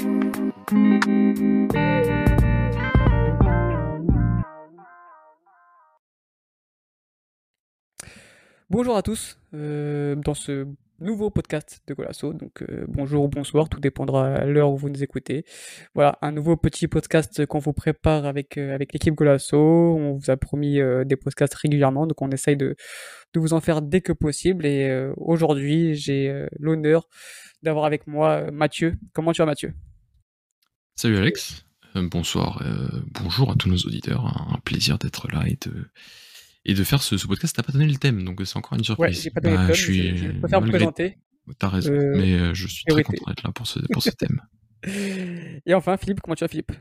Bonjour à tous, dans ce nouveau podcast de Golasso. Donc bonjour ou bonsoir, tout dépendra à l'heure où vous nous écoutez. Voilà, un nouveau petit podcast qu'on vous prépare avec l'équipe Golasso. On vous a promis des podcasts régulièrement, donc on essaye de vous en faire dès que possible. Et aujourd'hui, j'ai l'honneur d'avoir avec moi Mathieu. Comment tu vas, Mathieu? Salut Alex, bonsoir, bonjour à tous nos auditeurs, un plaisir d'être là et de faire ce podcast. T'as pas donné le thème, donc c'est encore une Ouais, surprise. j'ai pas donné de Je thème, suis je préfère me malgré présenter. t'as raison, Euh, mais je suis très Priorité. content d'être là pour ce thème. Et enfin, Philippe, comment tu vas, Philippe?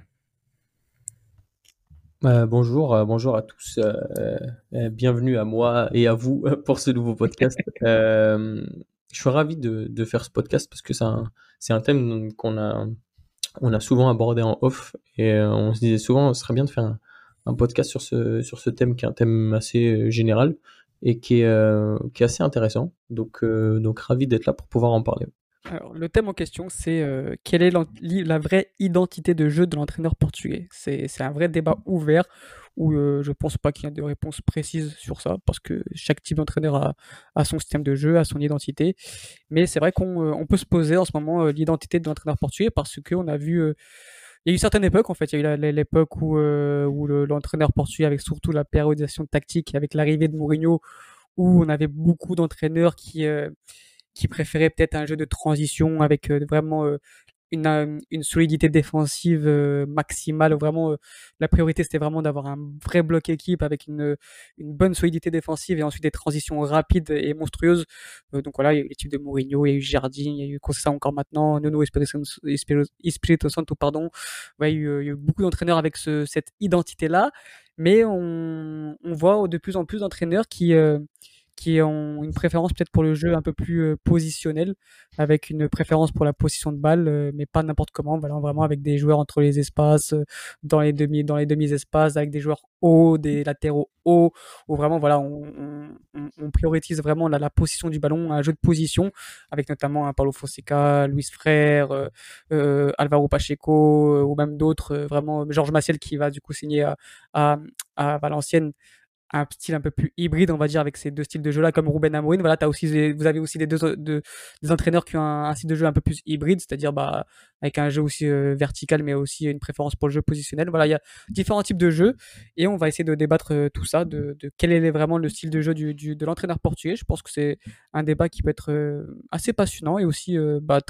Bonjour à tous. Bienvenue à moi et à vous pour ce nouveau podcast. Je suis ravi de faire ce podcast parce que c'est un thème on a souvent abordé en off et on se disait souvent ce serait bien de faire un podcast sur ce thème qui est un thème assez général et qui est assez intéressant. Donc ravi d'être là pour pouvoir en parler. Alors, le thème en question, c'est quelle est la vraie identité de jeu de l'entraîneur portugais? C'est un vrai débat ouvert où je pense pas qu'il y ait de réponse précise sur ça, parce que chaque type d'entraîneur a son système de jeu, a son identité. Mais c'est vrai qu'on peut se poser en ce moment l'identité de l'entraîneur portugais, parce qu'on a vu... il y a eu certaines époques, en fait. Il y a eu l'époque où l'entraîneur portugais, avec surtout la périodisation tactique, avec l'arrivée de Mourinho, où on avait beaucoup d'entraîneurs qui préférait peut-être un jeu de transition avec vraiment une solidité défensive maximale. Vraiment, la priorité, c'était vraiment d'avoir un vrai bloc équipe avec une bonne solidité défensive et ensuite des transitions rapides et monstrueuses. Donc voilà, il y a eu les types de Mourinho, il y a eu Jardim, il y a eu Conceição encore maintenant, Nuno Espirito Santo, pardon. Ouais, il y a eu beaucoup d'entraîneurs avec cette identité-là, mais on voit de plus en plus d'entraîneurs qui ont une préférence peut-être pour le jeu un peu plus positionnel, avec une préférence pour la possession de balle, mais pas n'importe comment. Voilà, vraiment avec des joueurs entre les espaces, dans les demi-espaces, avec des joueurs hauts, des latéraux hauts, où vraiment voilà, on priorise vraiment la possession du ballon, un jeu de position, avec notamment un Paulo Fonseca, Luis Frère, Alvaro Pacheco, ou même d'autres, vraiment Georges Maciel qui va du coup signer à, à Valenciennes, un style un peu plus hybride, on va dire, avec ces deux styles de jeu là, comme Ruben Amorim. Voilà, vous avez aussi des entraîneurs qui ont un style de jeu un peu plus hybride, c'est-à-dire bah, avec un jeu aussi vertical, mais aussi une préférence pour le jeu positionnel. Voilà, il y a différents types de jeux et on va essayer de débattre tout ça, de quel est vraiment le style de jeu de l'entraîneur portugais. Je pense que c'est un débat qui peut être assez passionnant et aussi bah,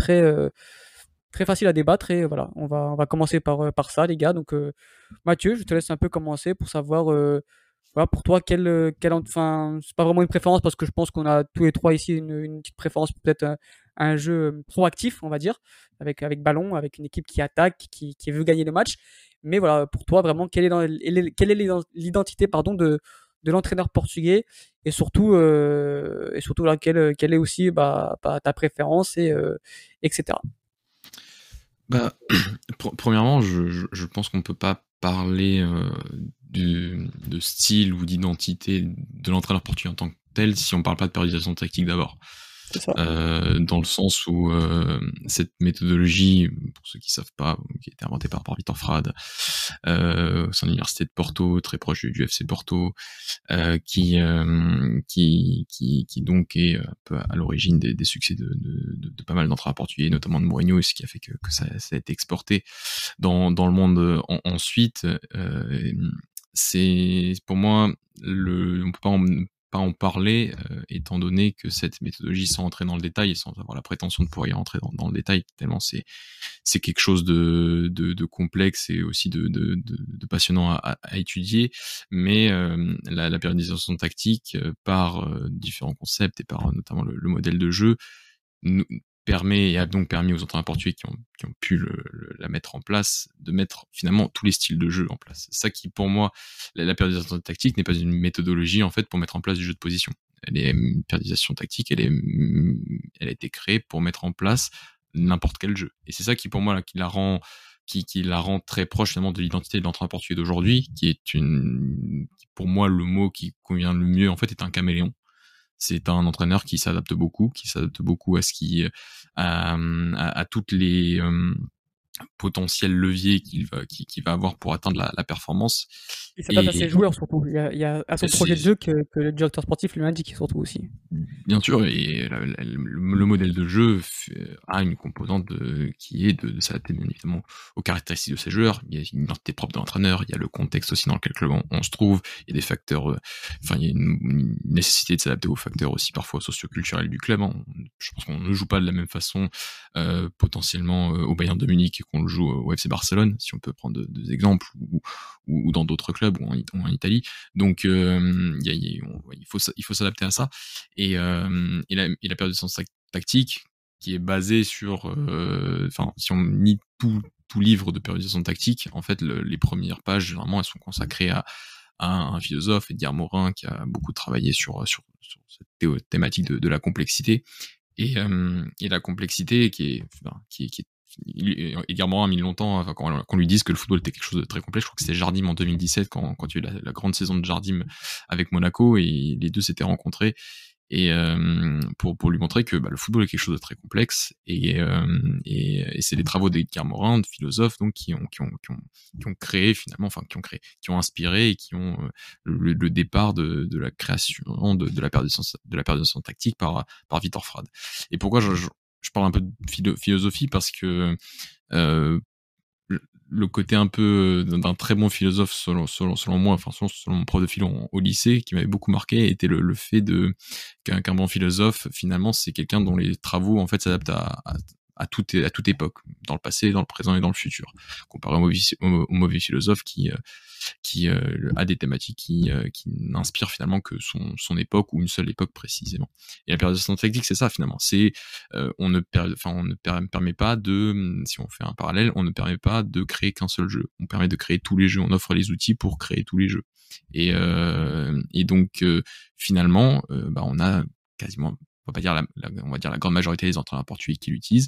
très facile à débattre. Et voilà, on va commencer par ça, les gars. Donc, Mathieu, je te laisse un peu commencer pour savoir, voilà, pour toi, enfin, c'est pas vraiment une préférence parce que je pense qu'on a tous les trois ici une petite préférence pour peut-être un jeu proactif, on va dire, avec ballon, avec une équipe qui attaque, qui veut gagner le match. Mais voilà, pour toi, vraiment, quelle est l'identité, pardon, de l'entraîneur portugais et surtout là, quelle est aussi bah, ta préférence etc. Bah, premièrement, je pense qu'on peut pas parler de style ou d'identité de l'entraîneur portugais en tant que tel si on parle pas de périodisation tactique d'abord. C'est ça. Dans le sens où cette méthodologie, pour ceux qui savent pas, qui a été inventée par Victor Frade au sein de l'université de Porto, très proche du FC Porto, qui donc est un peu à l'origine des succès de pas mal d'entraîneurs portugais, notamment de Mourinho, ce qui a fait que ça a été exporté dans le monde ensuite. C'est pour moi on peut pas en parler, étant donné que cette méthodologie, sans entrer dans le détail et sans avoir la prétention de pouvoir y rentrer dans le détail, tellement c'est quelque chose de complexe et aussi de passionnant à étudier, mais la périodisation tactique par différents concepts et par notamment le modèle de jeu nous permet et a donc permis aux entraîneurs portugais qui ont pu la mettre en place, de mettre finalement tous les styles de jeu en place. C'est ça qui, pour moi, la périodisation tactique n'est pas une méthodologie en fait pour mettre en place du jeu de position. Une périodisation tactique, elle a été créée pour mettre en place n'importe quel jeu. Et c'est ça qui, pour moi, là, qui la rend très proche finalement de l'identité de l'entraîneur portugais d'aujourd'hui, qui, pour moi, le mot qui convient le mieux en fait est un caméléon. C'est un entraîneur qui s'adapte beaucoup à ce qui à toutes les potentiel levier qu'il va avoir pour atteindre la performance. Il s'adapte à ses joueurs surtout. Il y a à son projet de C'est jeu que le directeur sportif lui indique surtout aussi. bien sûr, et le modèle de jeu a une composante qui est de s'adapter bien évidemment aux caractéristiques de ses joueurs. Il y a une identité propre de l'entraîneur, il y a le contexte aussi dans lequel on se trouve, il y a des facteurs, enfin il y a une nécessité de s'adapter aux facteurs aussi parfois socioculturels du club. Hein. Je pense qu'on ne joue pas de la même façon potentiellement au Bayern de Munich qu'on le joue au FC Barcelone, si on peut prendre deux exemples, ou dans d'autres clubs, ou en Italie. Donc il faut s'adapter à ça. Et la période de sens tactique qui est basée sur, enfin, si on lit tout livre de périodisation tactique, en fait, les premières pages, généralement, elles sont consacrées à un philosophe, Edgar Morin, qui a beaucoup travaillé sur cette thématique de la complexité. Et la complexité qui est Edgar Morin a mis longtemps, enfin, qu'on lui dise que le football était quelque chose de très complexe. Je crois que c'était Jardim en 2017 quand il y a eu la grande saison de Jardim avec Monaco, et les deux s'étaient rencontrés, et pour lui montrer que le football est quelque chose de très complexe, et c'est les travaux d'Edgar Morin, de philosophes, donc qui ont créé finalement, enfin qui ont inspiré et qui ont le départ de la création de la périodisation tactique par Victor Frade. Et pourquoi je parle un peu de philosophie, parce que le côté un peu d'un très bon philosophe selon moi, enfin selon mon prof de philo au lycée, qui m'avait beaucoup marqué, était le fait qu'un bon philosophe, finalement, c'est quelqu'un dont les travaux en fait s'adaptent à toute époque, dans le passé, dans le présent et dans le futur, comparé au mauvais philosophe qui a des thématiques qui n'inspirent finalement que son époque, ou une seule époque précisément. Et la périodisation tactique, c'est ça finalement. C'est on ne permet pas de, si on fait un parallèle, on ne permet pas de créer qu'un seul jeu. On permet de créer tous les jeux. On offre les outils pour créer tous les jeux. Et donc finalement, on a quasiment, on va pas dire on va dire la grande majorité des entraîneurs portugais qui l'utilisent.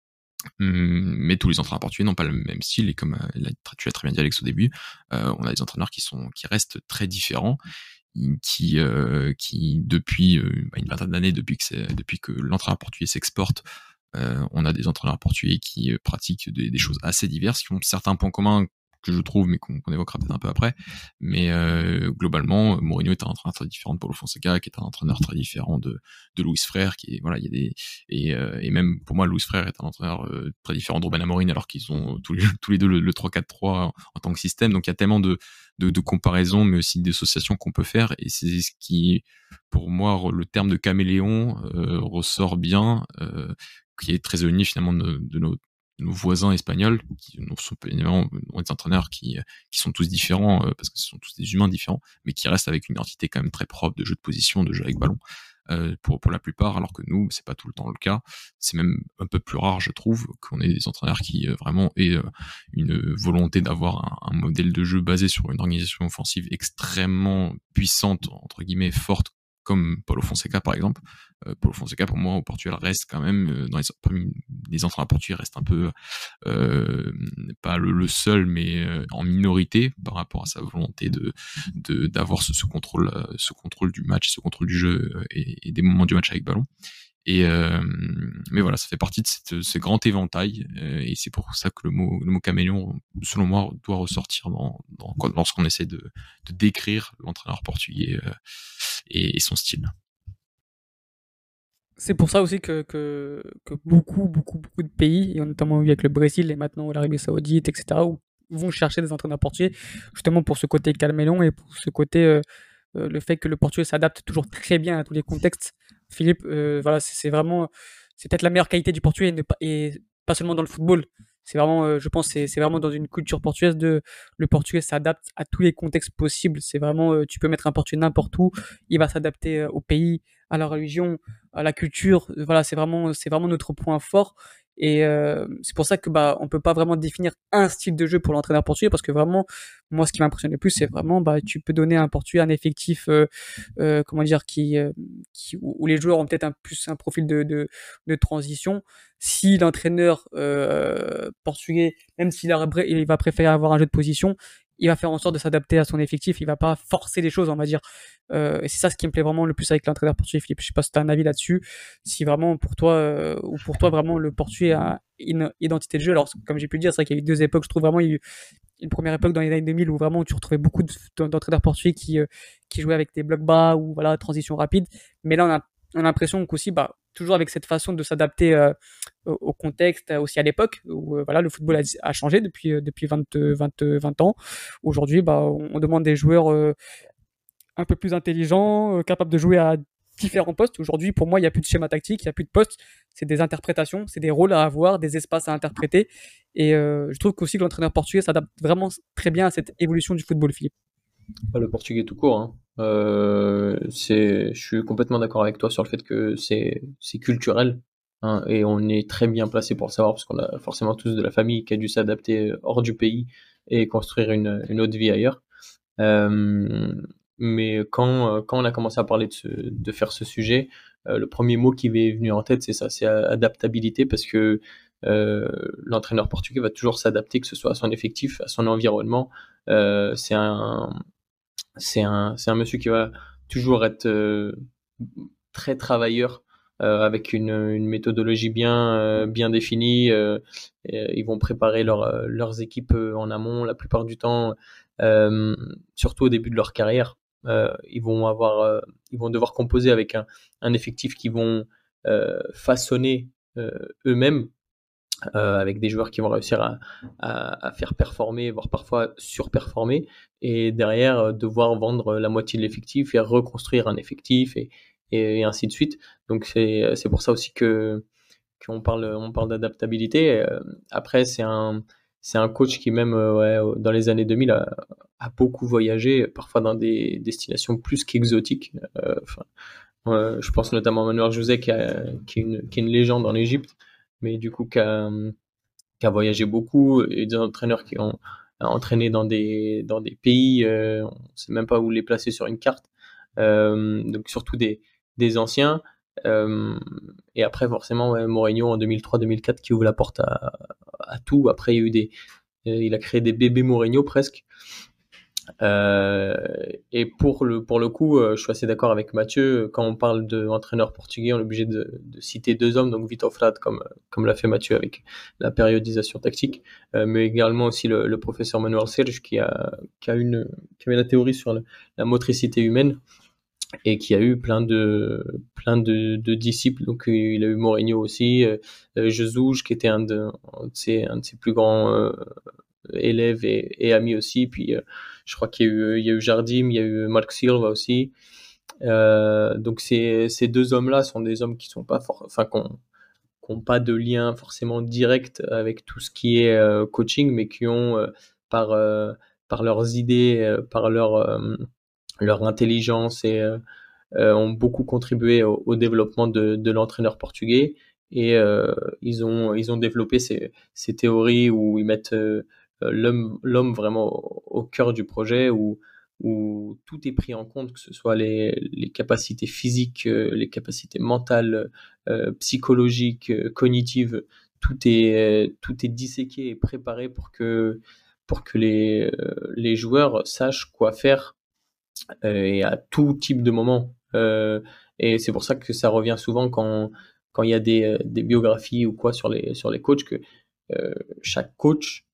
Mais tous les entraîneurs portugais n'ont pas le même style, et comme tu l'as très bien dit Alex au début, on a des entraîneurs qui restent très différents, qui depuis une vingtaine d'années, depuis que l'entraîneur portugais s'exporte, on a des entraîneurs portugais qui pratiquent des choses assez diverses, qui ont certains points communs que je trouve, mais qu'on évoquera peut-être un peu après. Mais globalement, Mourinho est un entraîneur très différent de Paulo Fonseca, qui est un entraîneur très différent de Luis Frère, qui est, voilà, il y a des, et même pour moi, Luis Frère est un entraîneur très différent de Ruben Amorim, alors qu'ils ont tous les deux le 3-4-3 en tant que système. Donc il y a tellement de comparaisons, mais aussi d'associations qu'on peut faire, et c'est ce qui, pour moi, le terme de caméléon ressort bien, qui est très éloigné finalement de nos voisins espagnols, qui sont évidemment des entraîneurs qui sont tous différents, parce que ce sont tous des humains différents, mais qui restent avec une identité quand même très propre de jeu de position, de jeu avec ballon, pour la plupart, alors que nous, c'est pas tout le temps le cas. C'est même un peu plus rare, je trouve, qu'on ait des entraîneurs qui vraiment aient une volonté d'avoir un modèle de jeu basé sur une organisation offensive extrêmement puissante, entre guillemets, forte, comme Paulo Fonseca par exemple. Paulo Fonseca, pour moi, au Portugal, reste quand même, parmi les entraîneurs portugais, reste un peu pas le seul, mais en minorité par rapport à sa volonté d'avoir ce contrôle du match, ce contrôle du jeu, et des moments du match avec ballon. Mais voilà, ça fait partie de ce grand éventail, et c'est pour ça que le mot caméléon, selon moi, doit ressortir lorsqu'on essaie de décrire l'entraîneur portugais et son style. C'est pour ça aussi que beaucoup de pays, et notamment avec le Brésil et maintenant l'Arabie Saoudite, etc., vont chercher des entraîneurs portugais, justement pour ce côté caméléon, et pour ce côté, le fait que le portugais s'adapte toujours très bien à tous les contextes. Philippe, voilà, c'est vraiment, c'est peut-être la meilleure qualité du portugais, et pas seulement dans le football. C'est vraiment, je pense, c'est vraiment dans une culture portugaise, le portugais s'adapte à tous les contextes possibles. C'est vraiment, tu peux mettre un portugais n'importe où, il va s'adapter au pays, à la religion, à la culture. Voilà, c'est vraiment notre point fort. Et c'est pour ça que on peut pas vraiment définir un style de jeu pour l'entraîneur portugais, parce que vraiment, moi, ce qui m'impressionne le plus, c'est vraiment, tu peux donner à un portugais un effectif, comment dire, où les joueurs ont peut-être plus un profil de transition. Si l'entraîneur portugais, même s'il va préférer avoir un jeu de position, il va faire en sorte de s'adapter à son effectif, il va pas forcer les choses, on va dire. Et c'est ça ce qui me plaît vraiment le plus avec l'entraîneur portugais, Philippe. Je sais pas si tu as un avis là-dessus, si vraiment pour toi, ou pour toi vraiment le Portugais a une identité de jeu. Alors, comme j'ai pu le dire, c'est vrai qu'il y a eu deux époques, je trouve vraiment, il y a eu une première époque dans les années 2000 où vraiment tu retrouvais beaucoup d'entraîneurs portugais qui jouaient avec des blocs bas ou voilà, transition rapide. Mais là, on a l'impression qu'aussi, bah, toujours avec cette façon de s'adapter au contexte, aussi à l'époque où voilà, le football a changé depuis 20 ans. Aujourd'hui, bah, on demande des joueurs un peu plus intelligents, capables de jouer à différents postes. Aujourd'hui, pour moi, il n'y a plus de schéma tactique, il n'y a plus de postes. C'est des interprétations, c'est des rôles à avoir, des espaces à interpréter. Et je trouve qu'aussi que l'entraîneur portugais s'adapte vraiment très bien à cette évolution du football, Philippe. Le portugais tout court, hein. Je suis complètement d'accord avec toi sur le fait que c'est culturel, hein, et on est très bien placé pour le savoir parce qu'on a forcément tous de la famille qui a dû s'adapter hors du pays et construire une autre vie ailleurs. Euh, mais quand on a commencé à parler de faire ce sujet, le premier mot qui m'est venu en tête, c'est ça, c'est adaptabilité, parce que l'entraîneur portugais va toujours s'adapter, que ce soit à son effectif, à son environnement. C'est un monsieur qui va toujours être très travailleur, avec une méthodologie bien définie. Ils vont préparer leurs équipes en amont la plupart du temps, surtout au début de leur carrière. Ils vont devoir composer avec un effectif qu'ils vont façonner eux-mêmes, avec des joueurs qui vont réussir à faire performer, voire parfois surperformer, et derrière devoir vendre la moitié de l'effectif et reconstruire un effectif, et ainsi de suite. Donc c'est pour ça aussi on parle d'adaptabilité. Après, c'est un coach qui, même dans les années 2000, a beaucoup voyagé, parfois dans des destinations plus qu'exotiques. Je pense notamment à Manuel José, qui est une légende en Égypte, mais du coup qui a voyagé beaucoup, et des entraîneurs qui ont entraîné dans des pays, on ne sait même pas où les placer sur une carte. Donc surtout des anciens. Et après, forcément, ouais, Mourinho en 2003-2004 qui ouvre la porte à tout. Après, il a créé des bébés Mourinho presque. Et pour le coup, je suis assez d'accord avec Mathieu. Quand on parle d'entraîneur portugais, on est obligé de citer deux hommes, donc Vitor Flad, comme l'a fait Mathieu avec la périodisation tactique, mais également aussi le professeur Manuel Serge, qui avait la théorie sur la motricité humaine, et qui a eu plein de disciples. Donc il a eu Mourinho aussi, Jesus, qui était un de ses plus grands élèves et amis aussi. Puis je crois il y a eu Jardim, il y a eu Marc Silva aussi. Donc ces deux hommes-là sont des hommes qui sont pas qui ont pas de lien forcément direct avec tout ce qui est coaching, mais qui ont par par leurs idées, par leur intelligence, et ont beaucoup contribué au développement de l'entraîneur portugais. Et ils ont développé ces théories où ils mettent l'homme vraiment au cœur du projet, où tout est pris en compte, que ce soit les capacités physiques, les capacités mentales, psychologiques, cognitives. Tout est disséqué et préparé pour que les joueurs sachent quoi faire, et à tout type de moment. Et c'est pour ça que ça revient souvent quand il y a des biographies ou quoi sur les coachs, que chaque coach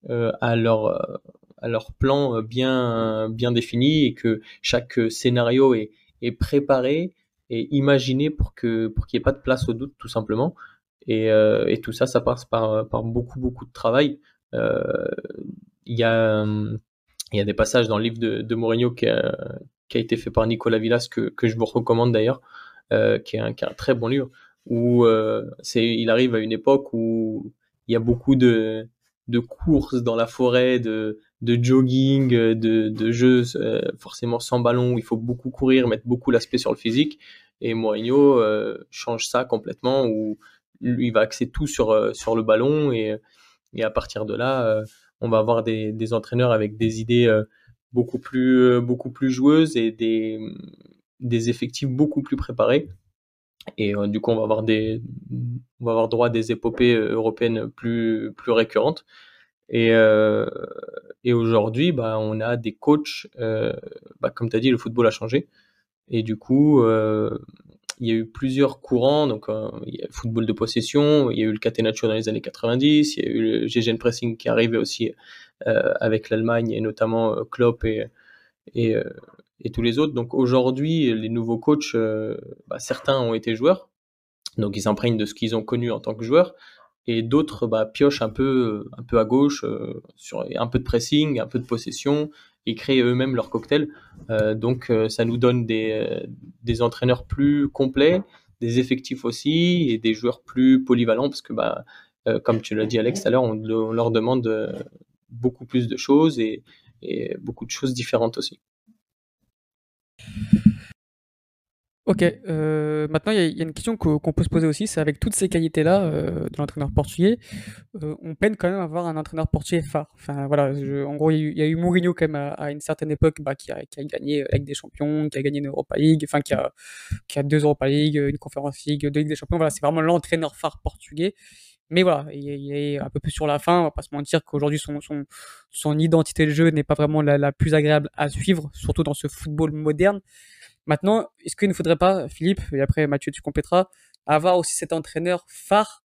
a leur plan bien défini, et que chaque scénario est préparé et imaginé pour qu'il n'y ait pas de place au doute, tout simplement. Et tout ça, ça passe par beaucoup de travail. Euh, Il y a, il y a des passages dans le livre de Mourinho qui a été fait par Nicolas Villas, que je vous recommande d'ailleurs, qui est un très bon livre, où il arrive à une époque où il y a beaucoup de courses dans la forêt, de jogging, de jeux forcément sans ballon, où il faut beaucoup courir, mettre beaucoup l'aspect sur le physique. Et Mourinho change ça complètement, où lui, il va axer tout sur le ballon, et à partir de là, on va avoir des entraîneurs avec des idées beaucoup plus joueuses, et des effectifs beaucoup plus préparés. Et du coup, on va avoir droit à des épopées européennes plus récurrentes. Et, euh, et aujourd'hui, on a des coachs, comme tu as dit, le football a changé. Et du coup, il y a eu plusieurs courants. Donc, il y a le football de possession, il y a eu le catenaccio dans les années 90, il y a eu le gegenpressing qui est arrivé aussi avec l'Allemagne, et notamment Klopp et, euh, et tous les autres. Donc aujourd'hui, les nouveaux coachs, certains ont été joueurs, donc ils s'imprègnent de ce qu'ils ont connu en tant que joueurs, et d'autres piochent un peu à gauche, sur un peu de pressing, un peu de possession, et créent eux-mêmes leur cocktail. Donc ça nous donne des entraîneurs plus complets, des effectifs aussi, et des joueurs plus polyvalents, parce que comme tu l'as dit Alex tout à l'heure, on leur demande beaucoup plus de choses et beaucoup de choses différentes aussi. Ok, maintenant il y a une question qu'on peut se poser aussi, c'est avec toutes ces qualités-là de l'entraîneur portugais, on peine quand même à avoir un entraîneur portugais phare. Enfin voilà, en gros il y a eu Mourinho quand même à une certaine époque qui a gagné avec des champions, qui a gagné une Europa League, enfin qui a deux Europa League, une Conference League, deux Ligues des Champions. Voilà, c'est vraiment l'entraîneur phare portugais. Mais voilà, il est un peu plus sur la fin, on va pas se mentir qu'aujourd'hui son identité de jeu n'est pas vraiment la plus agréable à suivre, surtout dans ce football moderne. Maintenant, est-ce qu'il ne faudrait pas, Philippe, et après Mathieu, tu compléteras, avoir aussi cet entraîneur phare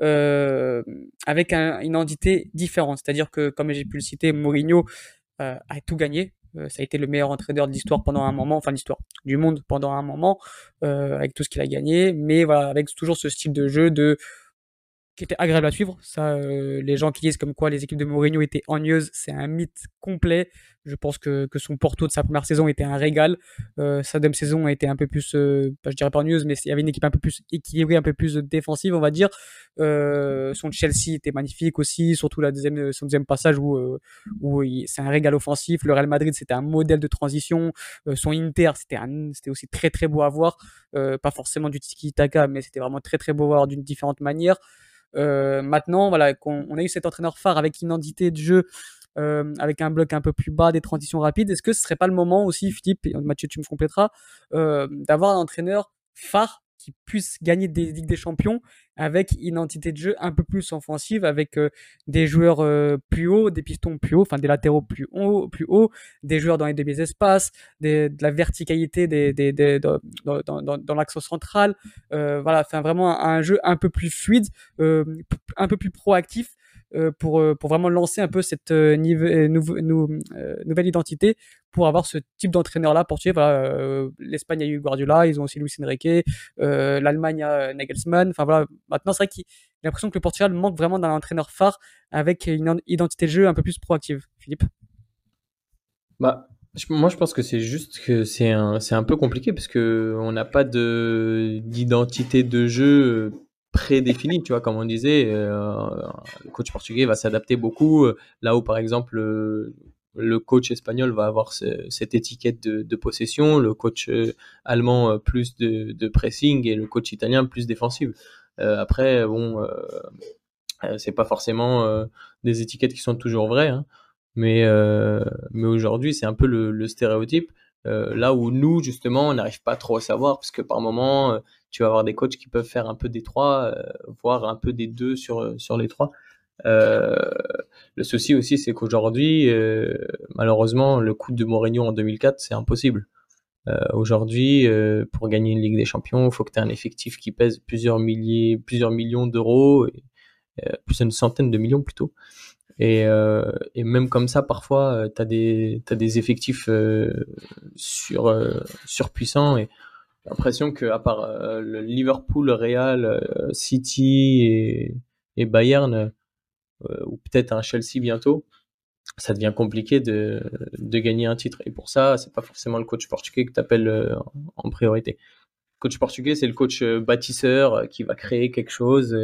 avec une identité différente? C'est-à-dire que, comme j'ai pu le citer, Mourinho a tout gagné. Ça a été le meilleur entraîneur de l'histoire pendant un moment, enfin l'histoire du monde pendant un moment, avec tout ce qu'il a gagné. Mais voilà, avec toujours ce style de jeu qui était agréable à suivre. Ça, les gens qui disent comme quoi les équipes de Mourinho étaient ennuyeuses, c'est un mythe complet. Je pense que son Porto de sa première saison était un régal. Sa deuxième saison a été un peu plus, je dirais pas ennuyeuse, mais il y avait une équipe un peu plus équilibrée, un peu plus défensive, on va dire. Son Chelsea était magnifique aussi, surtout son deuxième passage où c'est un régal offensif. Le Real Madrid, c'était un modèle de transition. Son Inter, c'était aussi très très beau à voir. Pas forcément du tiki-taka, mais c'était vraiment très très beau à voir d'une différente manière. Maintenant, voilà, on a eu cet entraîneur phare avec une identité de jeu, avec un bloc un peu plus bas, des transitions rapides. Est-ce que ce serait pas le moment aussi, Philippe, et Mathieu, tu me compléteras, d'avoir un entraîneur phare qui puisse gagner des Ligues des Champions avec une identité de jeu un peu plus offensive, avec des joueurs plus hauts, des pistons plus hauts, enfin des latéraux plus hauts, des joueurs dans les demi-espaces, de la verticalité dans l'axe central, voilà, enfin vraiment un jeu un peu plus fluide, un peu plus proactif pour vraiment lancer un peu cette nouvelle identité pour avoir ce type d'entraîneur-là portugais. Voilà, l'Espagne a eu Guardiola, ils ont aussi Luis Enrique, l'Allemagne a Nagelsmann. Enfin voilà, maintenant c'est vrai qu'il j'ai l'impression que le Portugal manque vraiment d'un entraîneur phare avec une identité de jeu un peu plus proactive. Philippe? Moi, je pense que c'est juste que c'est un peu compliqué parce que on n'a pas d'identité de jeu prédéfinie, tu vois, comme on disait, le coach portugais va s'adapter beaucoup, là où par exemple le coach espagnol va avoir cette étiquette de possession, le coach allemand plus de pressing et le coach italien plus défensif. Après, bon, c'est pas forcément des étiquettes qui sont toujours vraies, hein. Mais, euh, mais aujourd'hui, c'est un peu le stéréotype. Là où nous, justement, on n'arrive pas trop à savoir, parce que par moment, tu vas avoir des coachs qui peuvent faire un peu des trois, voire un peu des deux sur les trois. Euh, le souci aussi, c'est qu'aujourd'hui, malheureusement, le coup de Mourinho en 2004, c'est impossible. Aujourd'hui, pour gagner une Ligue des Champions, il faut que tu aies un effectif qui pèse plusieurs millions d'euros, plus d'une centaine de millions plutôt. Et même comme ça, parfois, t'as des effectifs surpuissants. Et j'ai l'impression qu'à part le Liverpool, le Real, City et Bayern, ou peut-être un Chelsea bientôt, ça devient compliqué de gagner un titre. Et pour ça, c'est pas forcément le coach portugais que t'appelles en priorité. Le coach portugais, c'est le coach bâtisseur qui va créer quelque chose.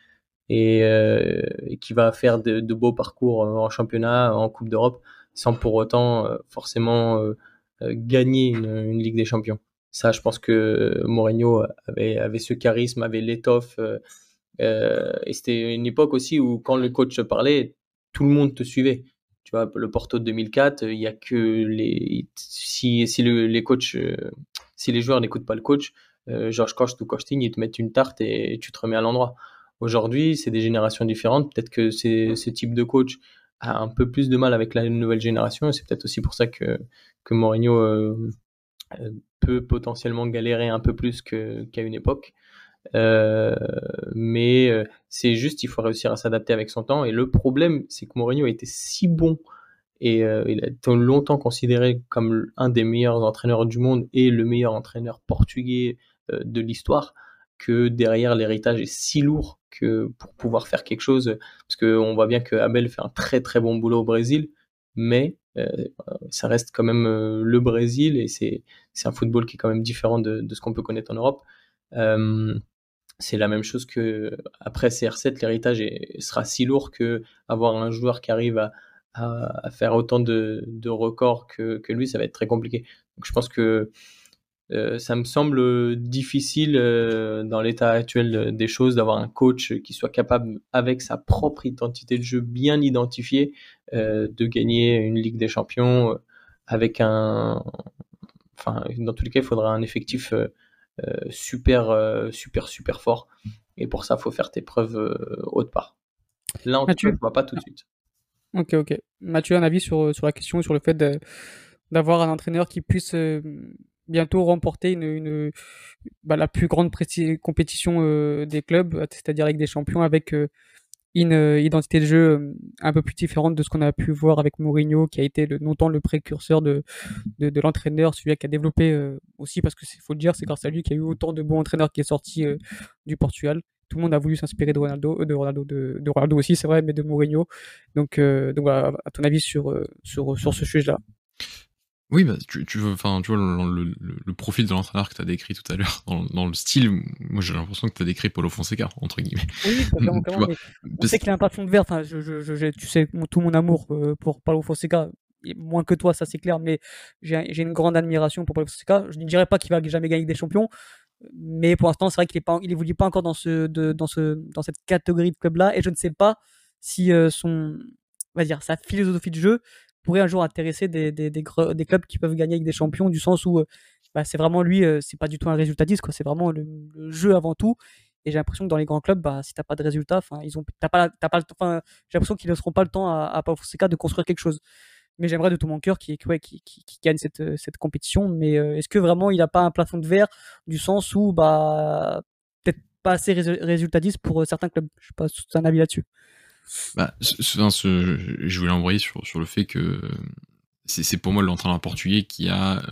Et qui va faire de beaux parcours en championnat, en Coupe d'Europe, sans pour autant forcément gagner une Ligue des Champions. Ça, je pense que Mourinho avait ce charisme, avait l'étoffe. Et c'était une époque aussi où quand le coach parlait, tout le monde te suivait. Tu vois, le Porto de 2004, il y a que les coachs, si les joueurs n'écoutent pas le coach, Georges Coste ou Costinha, ils te mettent une tarte et tu te remets à l'endroit. Aujourd'hui, c'est des générations différentes. Peut-être que ce type de coach a un peu plus de mal avec la nouvelle génération, et c'est peut-être aussi pour ça que Mourinho peut potentiellement galérer un peu plus qu'à une époque. Mais c'est juste, il faut réussir à s'adapter avec son temps. Et le problème, c'est que Mourinho était si bon et il a été longtemps considéré comme un des meilleurs entraîneurs du monde et le meilleur entraîneur portugais de l'histoire, que derrière l'héritage est si lourd que pour pouvoir faire quelque chose, parce qu'on voit bien que Abel fait un très très bon boulot au Brésil, mais ça reste quand même le Brésil, et c'est un football qui est quand même différent de ce qu'on peut connaître en Europe. C'est la même chose que après CR7, l'héritage sera si lourd que avoir un joueur qui arrive à faire autant de records que lui, ça va être très compliqué. Donc je pense que ça me semble difficile dans l'état actuel des choses d'avoir un coach qui soit capable, avec sa propre identité de jeu bien identifiée, de gagner une Ligue des Champions avec un... Enfin, dans tous les cas, il faudra un effectif super fort. Et pour ça, il faut faire tes preuves autre part. Là, en tout cas, je Mathieu, ne vois pas tout de suite. ok. Mathieu, un avis sur la question, sur le fait d'avoir un entraîneur qui puisse bientôt remporter la plus grande compétition des clubs, c'est-à-dire avec des champions, avec une identité de jeu un peu plus différente de ce qu'on a pu voir avec Mourinho, qui a été longtemps le précurseur de l'entraîneur, celui qui a développé aussi, parce que faut le dire, c'est grâce à lui qu'il y a eu autant de bons entraîneurs qui est sorti du Portugal. Tout le monde a voulu s'inspirer de Ronaldo aussi, c'est vrai, mais de Mourinho. Donc voilà, à ton avis sur ce sujet-là. Oui, bah, tu vois le profil de l'entraîneur que tu as décrit tout à l'heure dans le style, moi j'ai l'impression que tu as décrit Paulo Fonseca, entre guillemets. Oui, clairement, Tu vois, mais on sait qu'il a un plafond de verre. Enfin, tu sais, tout mon amour pour Paulo Fonseca, moins que toi, ça c'est clair, mais j'ai une grande admiration pour Paulo Fonseca. Je ne dirais pas qu'il va jamais gagner des champions, mais pour l'instant, c'est vrai qu'il évolue pas encore dans cette catégorie de club-là, et je ne sais pas si on va dire, sa philosophie de jeu pourrait un jour intéresser des clubs qui peuvent gagner avec des champions, du sens où c'est vraiment lui, c'est pas du tout un résultatiste, quoi. C'est vraiment le jeu avant tout. Et j'ai l'impression que dans les grands clubs, si t'as pas de résultats, t'as pas le temps, j'ai l'impression qu'ils ne laisseront pas le temps à Pau Fonseca de construire quelque chose. Mais j'aimerais de tout mon cœur qu'il gagne cette compétition. Mais est-ce que vraiment il n'a pas un plafond de verre, du sens où peut-être pas assez résultatiste pour certains clubs? Je sais pas si tu as un avis là-dessus. Bah, je voulais envoyer sur le fait que c'est pour moi l'entraîneur portugais qui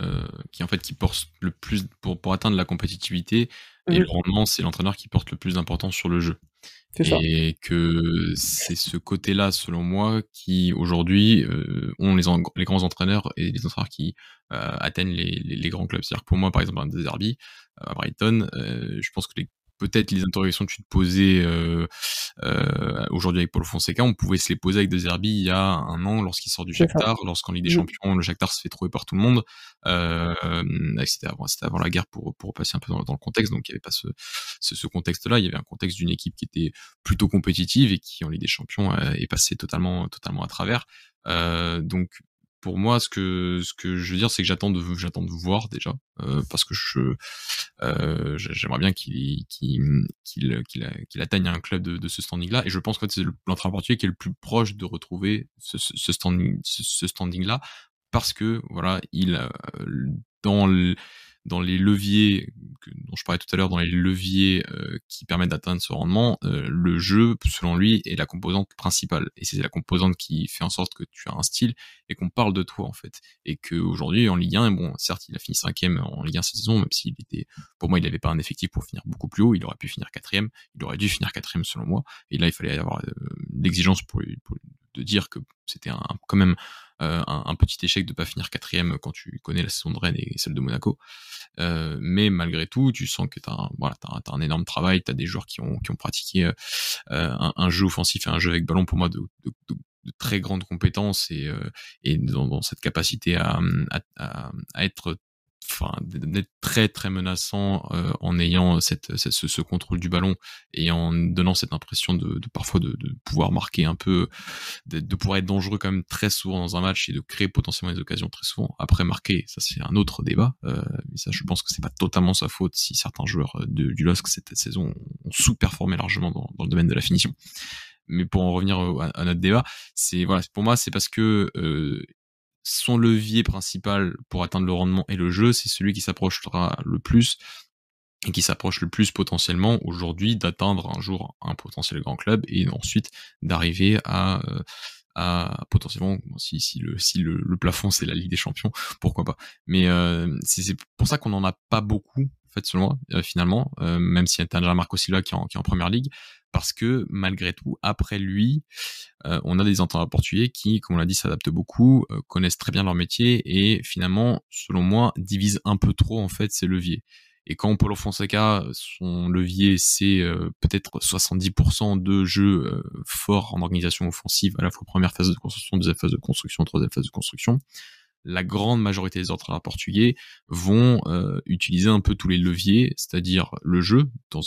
porte le plus pour atteindre la compétitivité et le rendement, c'est l'entraîneur qui porte le plus d'importance sur le jeu. Et que c'est ce côté-là, selon moi, qui aujourd'hui ont les grands entraîneurs et les entraîneurs qui atteignent les grands clubs. C'est-à-dire que pour moi, par exemple, un De Zerbi à Brighton, je pense que peut-être les interrogations que tu te posais aujourd'hui avec Paulo Fonseca, on pouvait se les poser avec De Zerbi il y a un an lorsqu'il sort du Shakhtar, lorsqu'en Ligue des Champions, le Shakhtar se fait trouver par tout le monde. C'était avant la guerre pour passer un peu dans le contexte, donc il n'y avait pas ce contexte-là. Il y avait un contexte d'une équipe qui était plutôt compétitive et qui en Ligue des Champions est passée totalement à travers. Donc pour moi, ce que je veux dire, c'est que j'attends de voir déjà, parce que j'aimerais bien qu'il atteigne un club de ce standing-là, et je pense que c'est l'entraîneur portugais qui est le plus proche de retrouver ce standing-là, parce que voilà, il dans les leviers dont je parlais tout à l'heure, dans les leviers qui permettent d'atteindre ce rendement, le jeu, selon lui, est la composante principale. Et c'est la composante qui fait en sorte que tu as un style et qu'on parle de toi, en fait. Et qu'aujourd'hui, en Ligue 1, bon, certes, il a fini 5e en Ligue 1 cette saison, même s'il était, pour moi, il n'avait pas un effectif pour finir beaucoup plus haut. Il aurait pu finir 4e. Il aurait dû finir 4e, selon moi. Et là, il fallait avoir l'exigence de dire que c'était quand même un petit échec de pas finir 4e quand tu connais la saison de Rennes et celle de Monaco. Mais malgré tout, tu sens que t'as un énorme travail, t'as des joueurs qui ont pratiqué un jeu offensif et un jeu avec ballon, pour moi, de très grandes compétences, et dans cette capacité à être, d'être très très menaçant en ayant ce contrôle du ballon et en donnant cette impression de parfois de pouvoir marquer un peu, de pouvoir être dangereux quand même très souvent dans un match et de créer potentiellement des occasions très souvent. Après, marquer, ça c'est un autre débat, mais ça, je pense que c'est pas totalement sa faute si certains joueurs du LOSC cette saison ont sous-performé largement dans le domaine de la finition. Mais pour en revenir à notre débat, pour moi, c'est parce que son levier principal pour atteindre le rendement et le jeu, c'est celui qui s'approchera le plus et qui s'approche le plus potentiellement aujourd'hui d'atteindre un jour un potentiel grand club et ensuite d'arriver à potentiellement, si le plafond c'est la Ligue des Champions, pourquoi pas. Mais c'est pour ça qu'on en a pas beaucoup en fait selon moi finalement, même si t'as déjà Marco Silva qui est en première ligue, parce que malgré tout après lui on a des entraîneurs portugais qui, comme on l'a dit, s'adaptent beaucoup, connaissent très bien leur métier et finalement, selon moi, divisent un peu trop en fait ses leviers. Et quand Paulo Fonseca, son levier, c'est peut-être 70% de jeu fort en organisation offensive, à la fois première phase de construction, deuxième phase de construction, troisième phase de construction, la grande majorité des entraîneurs portugais vont utiliser un peu tous les leviers, c'est-à-dire le jeu,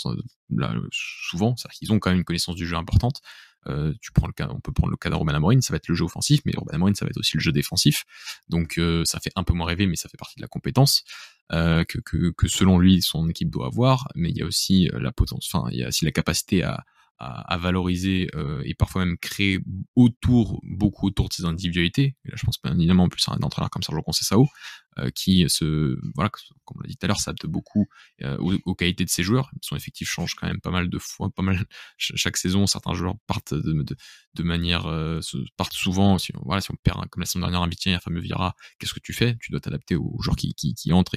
souvent, c'est-à-dire qu'ils ont quand même une connaissance du jeu importante. On peut prendre le cas de Ruben Amorim, ça va être le jeu offensif, mais Ruben Amorim, ça va être aussi le jeu défensif. Donc ça fait un peu moins rêver, mais ça fait partie de la compétence que selon lui son équipe doit avoir. Mais il y a aussi la potence, enfin il y a aussi la capacité à valoriser et parfois même créer beaucoup autour de ses individualités. Et là, je pense pas évidemment plus à un entraîneur comme Sergio Conceição qui comme on l'a dit tout à l'heure, s'adapte beaucoup aux qualités de ses joueurs. Son effectif change quand même pas mal de fois, chaque saison. Certains joueurs partent de manière partent souvent. Si on perd comme la semaine dernière un Vitinha, un fameux Vieira, qu'est-ce que tu fais? Tu dois t'adapter aux joueurs qui entrent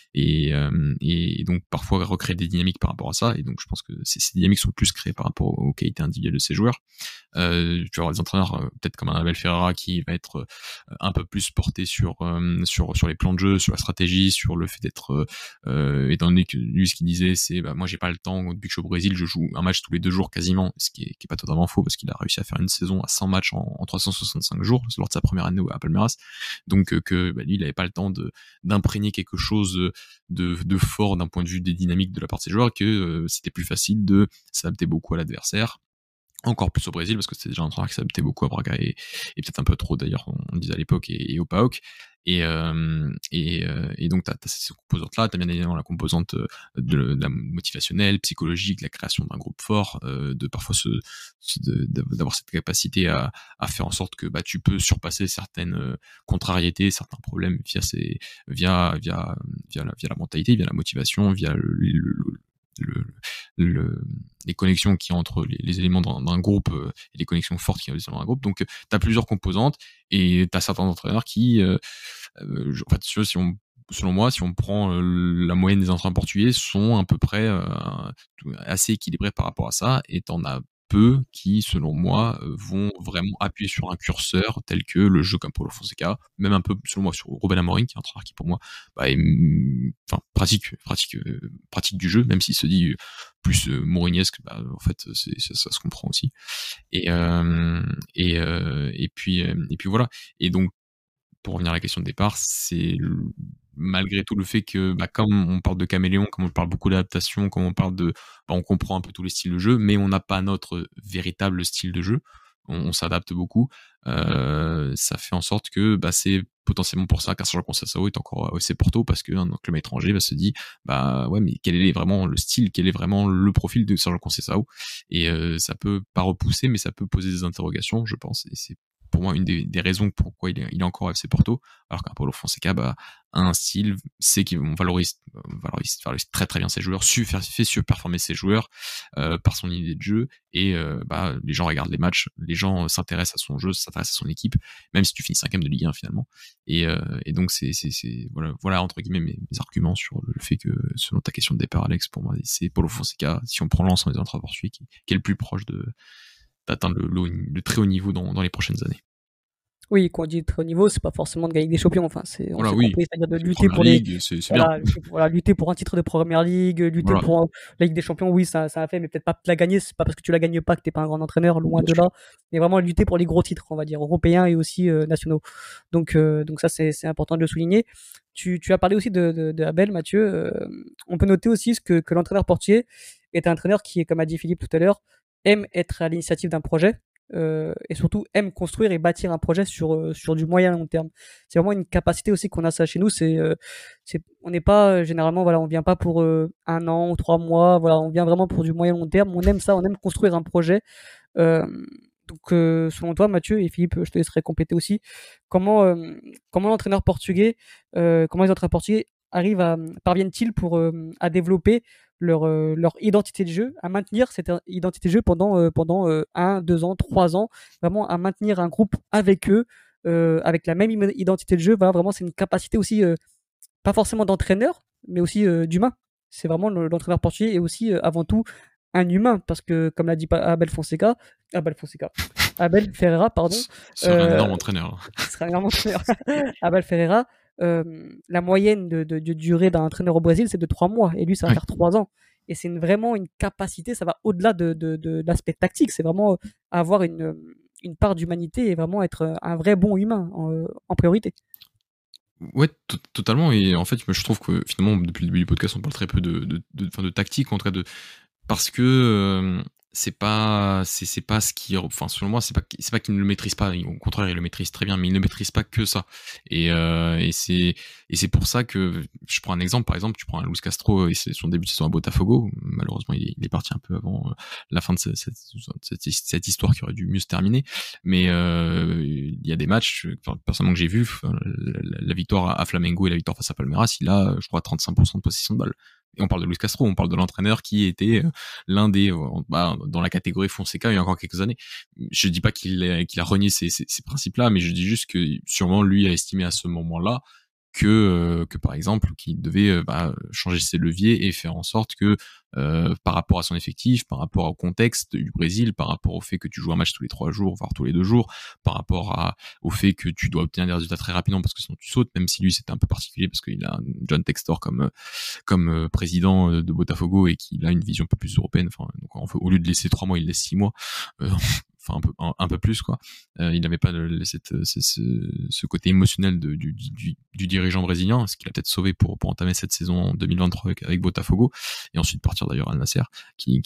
et donc parfois recréer des dynamiques par rapport à ça. Et donc je pense que ces dynamiques sont plus créées par rapport aux qualités individuelles de ces joueurs. Tu vas avoir des entraîneurs peut-être comme un Abel Ferreira qui va être un peu plus porté sur les plans de jeu, sur la stratégie, sur le fait d'être étant donné que lui ce qu'il disait c'est moi j'ai pas le temps depuis que je suis au Brésil, je joue un match tous les 2 jours quasiment, ce qui est pas totalement faux parce qu'il a réussi à faire une saison à 100 matchs en 365 jours lors de sa première année à Palmeiras. Donc lui il avait pas le temps d'imprégner quelque chose de fort d'un point de vue des dynamiques de la part de ses joueurs, que c'était plus facile de s'adapter beaucoup à l'adversaire, encore plus au Brésil parce que c'était déjà un entraîneur qui s'adaptait beaucoup à Braga et peut-être un peu trop d'ailleurs on disait à l'époque et au PAOK et donc t'as ces composantes là, t'as bien évidemment la composante de la motivationnelle, psychologique, la création d'un groupe fort, de parfois d'avoir cette capacité à faire en sorte que tu peux surpasser certaines contrariétés, certains problèmes via la mentalité, via la motivation, via les connexions qu'il y a entre les éléments d'un groupe et les connexions fortes qu'il y a dans un groupe. Donc, tu as plusieurs composantes et tu as certains entraîneurs qui, en fait, selon moi, si on prend la moyenne des entraîneurs portugais, sont à peu près assez équilibrés par rapport à ça, et t'en as peu qui, selon moi, vont vraiment appuyer sur un curseur tel que le jeu comme Paulo Fonseca, même un peu, selon moi, sur Ruben Amorim, qui est un entraîneur qui, pour moi, pratique du jeu, même s'il se dit plus mourinesque, en fait, ça se comprend aussi. Et puis voilà. Et donc, pour revenir à la question de départ, c'est malgré tout le fait que, comme on parle de caméléon, comme on parle beaucoup d'adaptation, comme on parle on comprend un peu tous les styles de jeu, mais on n'a pas notre véritable style de jeu. On s'adapte beaucoup. Ça fait en sorte que c'est potentiellement pour ça qu'un Sergio Conceição est encore assez Porto, parce qu'un club étranger va se dire ouais, mais quel est vraiment le style, quel est vraiment le profil de Sergio Conceição, et ça peut pas repousser, mais ça peut poser des interrogations, je pense, et c'est pour moi une des raisons pourquoi il est encore FC Porto, alors qu'un Paulo Fonseca a un style, c'est qu'il valorise très très bien ses joueurs, fait surperformer ses joueurs par son idée de jeu, et les gens regardent les matchs, les gens s'intéressent à son jeu, s'intéressent à son équipe, même si tu finis 5e de Ligue 1 finalement, et donc c'est voilà entre guillemets mes arguments sur le fait que, selon ta question de départ Alex, pour moi c'est Paulo Fonseca, si on prend l'ensemble des entraîneurs portugais, qui est le plus proche d'atteindre le très haut niveau dans les prochaines années. Oui, quand on dit très haut niveau, c'est pas forcément de gagner des champions. Enfin, on s'est compris, c'est-à-dire de lutter pour lutter pour un titre de Première Ligue, lutter pour la Ligue des Champions. Oui, ça a fait, mais peut-être pas la gagner. C'est pas parce que tu la gagnes pas que t'es pas un grand entraîneur, loin de là. Mais vraiment lutter pour les gros titres, on va dire, européens et aussi nationaux. Donc ça, c'est important de le souligner. Tu as parlé aussi de Abel, Mathieu. On peut noter aussi que l'entraîneur portugais est un entraîneur qui, comme a dit Philippe tout à l'heure, aime être à l'initiative d'un projet. Et surtout aime construire et bâtir un projet sur du moyen long terme. C'est vraiment une capacité aussi qu'on a ça chez nous. On n'est pas généralement, on vient pas pour 1 an ou 3 mois. On vient vraiment pour du moyen long terme. On aime ça, on aime construire un projet Euh, donc, selon toi, Mathieu et Philippe, je te laisserai compléter aussi. Comment, comment l'entraîneur portugais, comment les entraîneurs portugais parviennent-ils à développer leur identité de jeu, à maintenir cette identité de jeu pendant 1, 2 ans, 3 ans, vraiment à maintenir un groupe avec eux, avec la même identité de jeu. Voilà, vraiment, c'est une capacité aussi, pas forcément d'entraîneur, mais aussi d'humain. C'est vraiment l'entraîneur portugais et aussi avant tout un humain, parce que comme l'a dit Abel Ferreira, pardon, Ce serait un énorme euh, entraîneur. ce serait vraiment entraîneur. Abel Ferreira, la moyenne de durée d'un entraîneur au Brésil, c'est de 3 mois, et lui, ça va Oui. faire 3 ans. Et c'est vraiment une capacité, ça va au-delà de l'aspect tactique, c'est vraiment avoir une part d'humanité et vraiment être un vrai bon humain en priorité. Ouais, totalement. Et en fait, je trouve que finalement, depuis le début du podcast, on parle très peu de tactique, en tout cas parce que c'est pas ce qui, enfin selon moi, c'est pas qu'il ne le maîtrise pas. Au contraire, il le maîtrise très bien, mais il ne maîtrise pas que ça. Et c'est pour ça que je prends un exemple. Par exemple, tu prends un Luis Castro et c'est son début de saison à Botafogo. Malheureusement, il est parti un peu avant la fin de cette histoire qui aurait dû mieux se terminer. Mais il y a des matchs, personnellement que j'ai vu, la victoire à Flamengo et la victoire face à Palmeiras, il a, je crois, 35% de possession de balle. Et on parle de Luis Castro, on parle de l'entraîneur qui était l'un des dans la catégorie Fonseca il y a encore quelques années. Je dis pas qu'il a renié ces principes-là, mais je dis juste que sûrement lui a estimé à ce moment-là que par exemple qu'il devait changer ses leviers et faire en sorte que par rapport à son effectif, par rapport au contexte du Brésil, par rapport au fait que tu joues un match tous les 3 jours, voire tous les 2 jours, par rapport au fait que tu dois obtenir des résultats très rapidement parce que sinon tu sautes, même si lui c'était un peu particulier parce qu'il a John Textor comme président de Botafogo et qu'il a une vision un peu plus européenne. Enfin, donc au lieu de laisser 3 mois, il laisse 6 mois. Enfin un peu plus quoi. Il n'avait pas ce côté émotionnel du dirigeant brésilien, ce qu'il a peut-être sauvé pour entamer cette saison en 2023 avec Botafogo et ensuite partir d'ailleurs à Al Nassr qui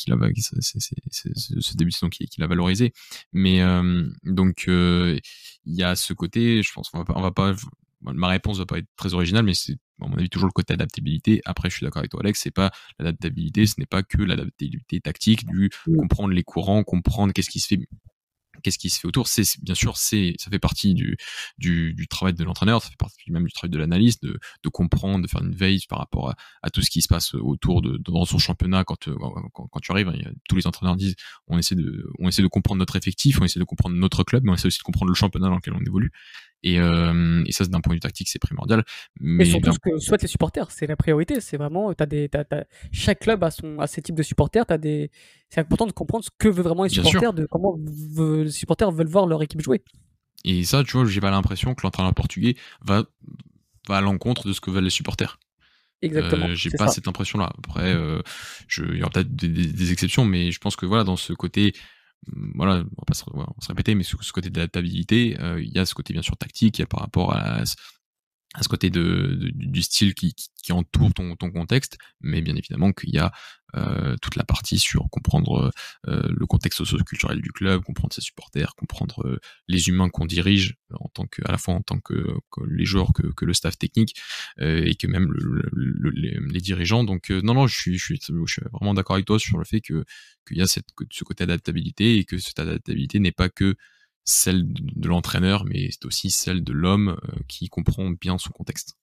ce début de saison qui l'a valorisé. Mais donc il y a ce côté, je pense on va pas ma réponse va pas être très originale, mais c'est à mon avis toujours le côté adaptabilité. Après, je suis d'accord avec toi, Alex, c'est pas l'adaptabilité, ce n'est pas que l'adaptabilité tactique, du comprendre les courants, comprendre qu'est-ce qui se fait autour. C'est bien sûr, ça fait partie du travail de l'entraîneur, ça fait partie même du travail de l'analyste, de comprendre, de faire une veille par rapport à tout ce qui se passe autour dans son championnat. Quand tu arrives, hein, tous les entraîneurs disent on essaie de comprendre notre effectif, on essaie de comprendre notre club, mais on essaie aussi de comprendre le championnat dans lequel on évolue. Et ça, d'un point de vue tactique, c'est primordial. Mais surtout ce que souhaitent les supporters, c'est la priorité. C'est vraiment, chaque club a ses types de supporters. C'est important de comprendre ce que veut vraiment les supporters, de comment les supporters veulent voir leur équipe jouer. Et ça, tu vois, j'ai pas l'impression que l'entraîneur portugais va à l'encontre de ce que veulent les supporters. Exactement. J'ai pas cette impression-là. Après, il y aura peut-être des exceptions, mais je pense que voilà, dans ce côté, voilà, on va pas se répéter, mais ce côté d'adaptabilité, il y a ce côté bien sûr tactique, il y a par rapport à ce côté du style qui entoure ton contexte, mais bien évidemment qu'il y a toute la partie sur comprendre le contexte socio-culturel du club, comprendre ses supporters, comprendre les humains qu'on dirige à la fois en tant que les joueurs que le staff technique et que même les dirigeants. Donc non, je suis vraiment d'accord avec toi sur le fait qu'il y a ce côté adaptabilité et que cette adaptabilité n'est pas que celle de l'entraîneur, mais c'est aussi celle de l'homme qui comprend bien son contexte.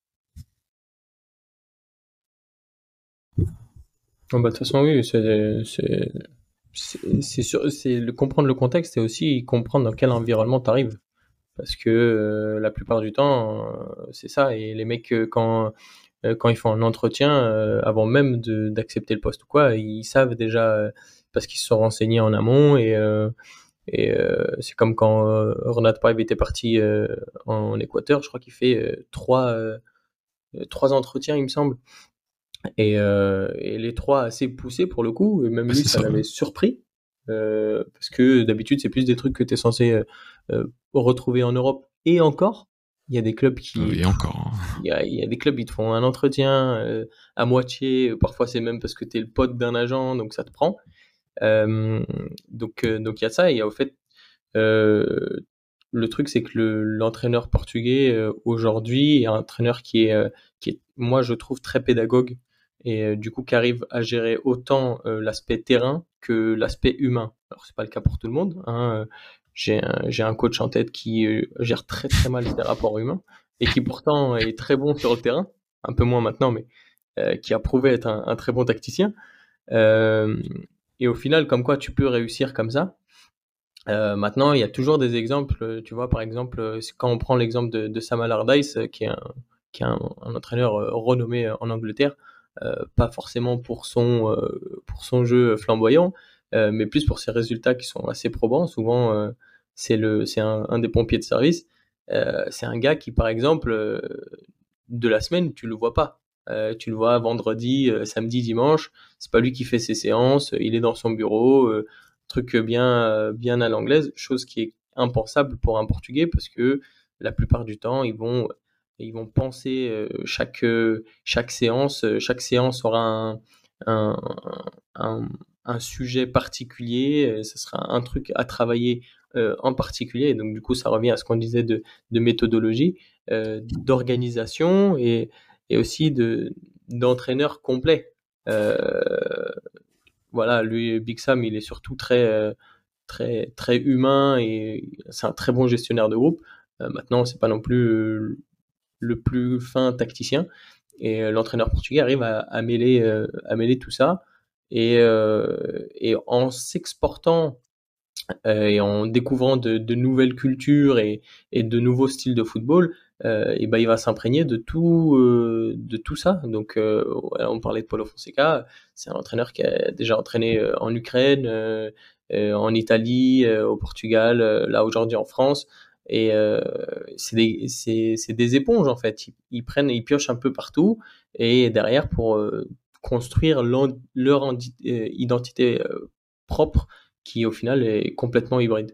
De toute façon, oui, c'est sûr, c'est comprendre le contexte et aussi comprendre dans quel environnement tu arrives. Parce que la plupart du temps, c'est ça. Et les mecs, quand ils font un entretien, avant même d'accepter le poste ou quoi, ils savent déjà, parce qu'ils se sont renseignés en amont et c'est comme quand Renat Paiva était parti en Équateur, je crois qu'il fait 3 entretiens, il me semble. Et les 3 assez poussés pour le coup, et même lui, ça l'avait surpris. Parce que d'habitude, c'est plus des trucs que tu es censé retrouver en Europe. Et encore, il y a des clubs qui. Et encore. Il y a des clubs, ils te font un entretien à moitié. Parfois, c'est même parce que tu es le pote d'un agent, donc ça te prend. Donc il y a ça. Et au fait, le truc, c'est que l'entraîneur portugais aujourd'hui est un entraîneur qui est, moi, je trouve très pédagogue. et du coup qui arrive à gérer autant l'aspect terrain que l'aspect humain. Alors c'est pas le cas pour tout le monde, hein. J'ai un coach en tête qui gère très très mal ses rapports humains et qui pourtant est très bon sur le terrain, un peu moins maintenant, mais qui a prouvé être un très bon tacticien. Et au final, comme quoi tu peux réussir comme ça. Maintenant, il y a toujours des exemples. Tu vois, par exemple, quand on prend l'exemple de Sam Allardyce, qui est un entraîneur renommé en Angleterre, pas forcément pour son jeu flamboyant, mais plus pour ses résultats qui sont assez probants. Souvent, c'est un des pompiers de service. C'est un gars qui, par exemple, de la semaine, tu le vois pas. Tu le vois vendredi, samedi, dimanche. C'est pas lui qui fait ses séances. Il est dans son bureau, truc bien à l'anglaise, chose qui est impensable pour un Portugais parce que la plupart du temps, ils vont penser chaque séance. Chaque séance aura un, un, un sujet particulier. Ça sera un truc à travailler en particulier. Et donc, du coup, ça revient à ce qu'on disait de méthodologie, d'organisation et aussi d'entraîneur complet. Voilà, lui, Big Sam, il est surtout très humain et c'est un très bon gestionnaire de groupe. Maintenant, c'est pas non plus le plus fin tacticien. Et l'entraîneur portugais arrive à mêler tout ça. Et en s'exportant et en découvrant de nouvelles cultures et de nouveaux styles de football, et ben il va s'imprégner de tout ça. Donc, voilà, on parlait de Paulo Fonseca, c'est un entraîneur qui a déjà entraîné en Ukraine, en Italie, au Portugal, là aujourd'hui en France. Et c'est des éponges en fait. Ils piochent un peu partout et derrière pour construire leur identité propre qui au final est complètement hybride.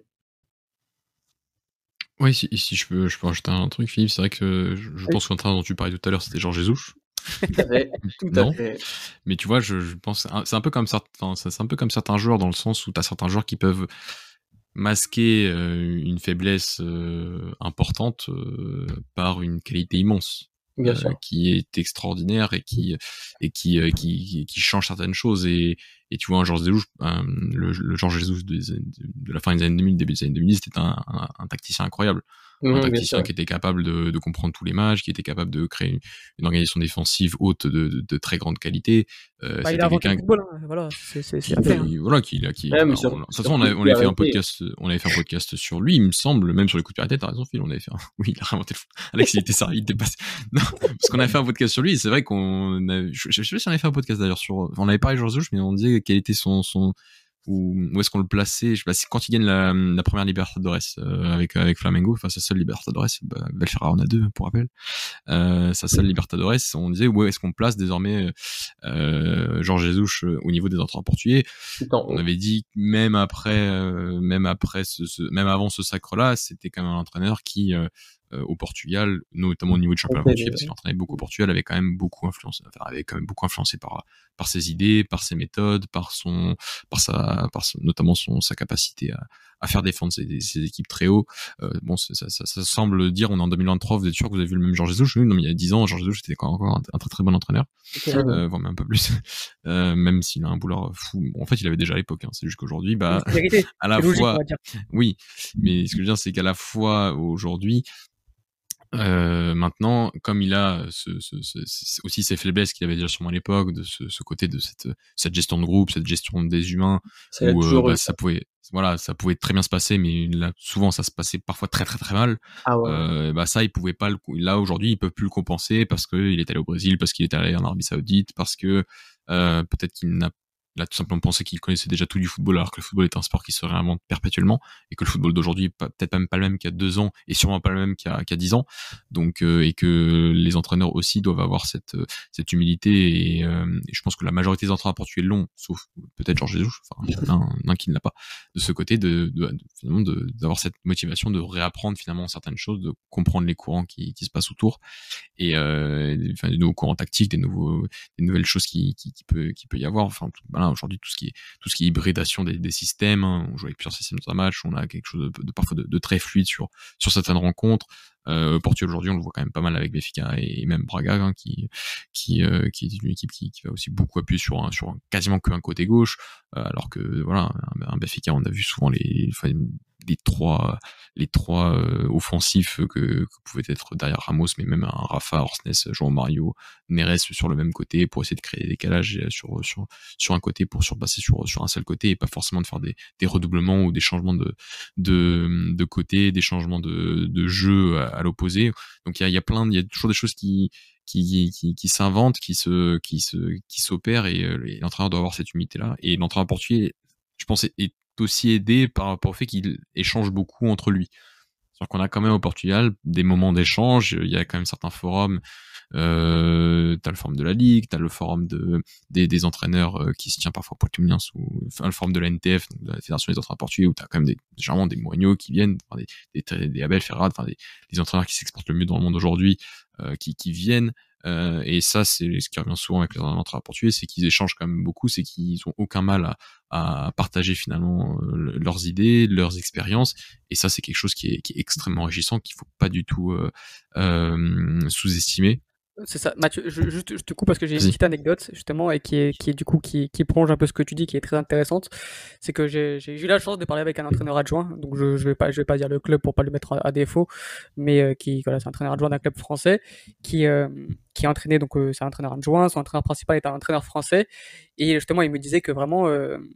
Oui, si je peux rajouter un truc, Philippe, c'est vrai que je pense qu'un train dont tu parlais tout à l'heure, c'était Georges Jesus. Tout à fait, tout à Non, fait. mais tu vois, je pense, c'est un peu comme c'est un peu comme certains joueurs dans le sens où t'as certains joueurs qui peuvent masquer une faiblesse importante par une qualité immense. Bien sûr. Qui est extraordinaire et qui change certaines choses et tu vois un Georges Jesus le Georges Jesus de la fin des années 2000 début des années 2010 c'était un tacticien incroyable, un Bien tacticien sûr. qui était capable de comprendre tous les matchs, qui était capable de créer une organisation défensive haute de très grande qualité. Bah, il a C'était inventé le quelqu'un football, hein. Voilà, c'est qui, à faire. voilà, Ouais, mais bah, de toute façon, surtout on qu'il avait a fait un arrêté. podcast, sur lui, il me semble, même sur les coups de pied arrêtés, t'as raison, Phil, on avait fait oui, il a réinventé le foot. Alex, il était ça, il était passé, non, parce qu'on avait fait un podcast sur lui, et c'est vrai je sais pas si on avait fait un podcast d'ailleurs on avait parlé de Georges Jesus, mais on disait quel était où est-ce qu'on le plaçait, je sais pas, c'est quand il gagne la première Libertadores, avec Flamengo, enfin, sa seule Libertadores, Belfera en a deux, pour rappel. Sa seule Libertadores, on disait où est-ce qu'on place désormais Jorge Jesus au niveau des entraîneurs portugais. Tout en On haut. avait dit que même avant ce sacre-là, c'était quand même un entraîneur qui au Portugal, notamment au niveau du championnat portugais, parce qu'il entraînait beaucoup au Portugal, avait quand même beaucoup influencé par ses idées, par ses méthodes, notamment sa capacité à faire défendre ses équipes très haut. Bon, ça semble dire, on est en 2023, vous êtes sûr que vous avez vu le même Georges Jesus? Non, mais il y a 10 ans, Georges Jesus était encore un très très bon entraîneur, voire même un peu plus, même s'il a un bouleur fou. Bon, en fait, il avait déjà à l'époque, hein. C'est juste qu'aujourd'hui, C'est la vérité. à la C'est logique, on fois, va dire. oui, mais ce que je veux dire, c'est qu'à la fois aujourd'hui, maintenant, comme il a aussi ses faiblesses qu'il avait déjà sûrement à l'époque, de ce côté de cette gestion de groupe, cette gestion des humains, Ça a où toujours eu. ça pouvait très bien se passer, mais là, souvent ça se passait parfois très très très mal. Ah ouais. Ça, il pouvait pas là aujourd'hui, il peut plus le compenser parce que il est allé au Brésil, parce qu'il est allé en Arabie Saoudite, parce que peut-être il a tout simplement pensé qu'il connaissait déjà tout du football, alors que le football est un sport qui se réinvente perpétuellement et que le football d'aujourd'hui est peut-être même pas le même qu'il y a 2 ans et sûrement pas le même qu'il y a 10 ans. Donc, et que les entraîneurs aussi doivent avoir cette humilité et je pense que la majorité des entraîneurs portugais l'ont, sauf peut-être Jorge Jesus, enfin, l'un qui ne l'a pas, de ce côté finalement d'avoir cette motivation de réapprendre finalement certaines choses, de comprendre les courants qui se passent autour et des nouveaux courants tactiques, des nouvelles choses qui peut y avoir. Enfin, voilà, voilà, aujourd'hui tout ce qui est hybridation des systèmes, hein, on joue avec plusieurs systèmes dans un match, on a quelque chose parfois de très fluide sur certaines rencontres. Portugal aujourd'hui, on le voit quand même pas mal avec Benfica et même Braga, hein, qui est une équipe qui va aussi beaucoup appuyer sur quasiment qu'un côté gauche, alors que voilà, un Benfica, on a vu souvent les trois offensifs que pouvaient être derrière Ramos, mais même un Rafa, Orsnes, João Mario, Neres sur le même côté pour essayer de créer des décalages sur un côté pour surpasser sur un seul côté et pas forcément de faire des redoublements ou des changements de côté, des changements de jeu à l'opposé. Donc il y a toujours des choses qui s'inventent, qui s'opèrent et l'entraîneur doit avoir cette humilité là. Et l'entraîneur portugais, je pense, est aussi aidé par rapport au fait qu'il échange beaucoup entre lui. C'est-à-dire qu'on a quand même au Portugal des moments d'échange, il y a quand même certains forums, t'as le forum de la Ligue, t'as le forum des entraîneurs qui se tient parfois pour le forum de la NTF, donc de la Fédération des entraîneurs portugais, où t'as quand même généralement des Mourinho qui viennent, enfin, des Abel Ferrad, enfin des entraîneurs qui s'exportent le mieux dans le monde aujourd'hui, qui viennent. Et ça, c'est ce qui revient souvent avec les entraîneurs portugais, c'est qu'ils échangent quand même beaucoup, c'est qu'ils ont aucun mal à partager finalement leurs idées, leurs expériences, et ça c'est quelque chose qui est extrêmement enrichissant, qu'il faut pas du tout sous-estimer. C'est ça, Mathieu, je te coupe parce que j'ai une Vas-y. petite anecdote justement et qui est du coup qui prolonge un peu ce que tu dis, qui est très intéressante. C'est que j'ai eu la chance de parler avec un entraîneur adjoint, donc je vais pas dire le club pour pas le mettre à défaut, mais voilà, c'est un entraîneur adjoint d'un club français qui a entraîné, donc c'est un entraîneur adjoint, son entraîneur principal est un entraîneur français, et justement il me disait que vraiment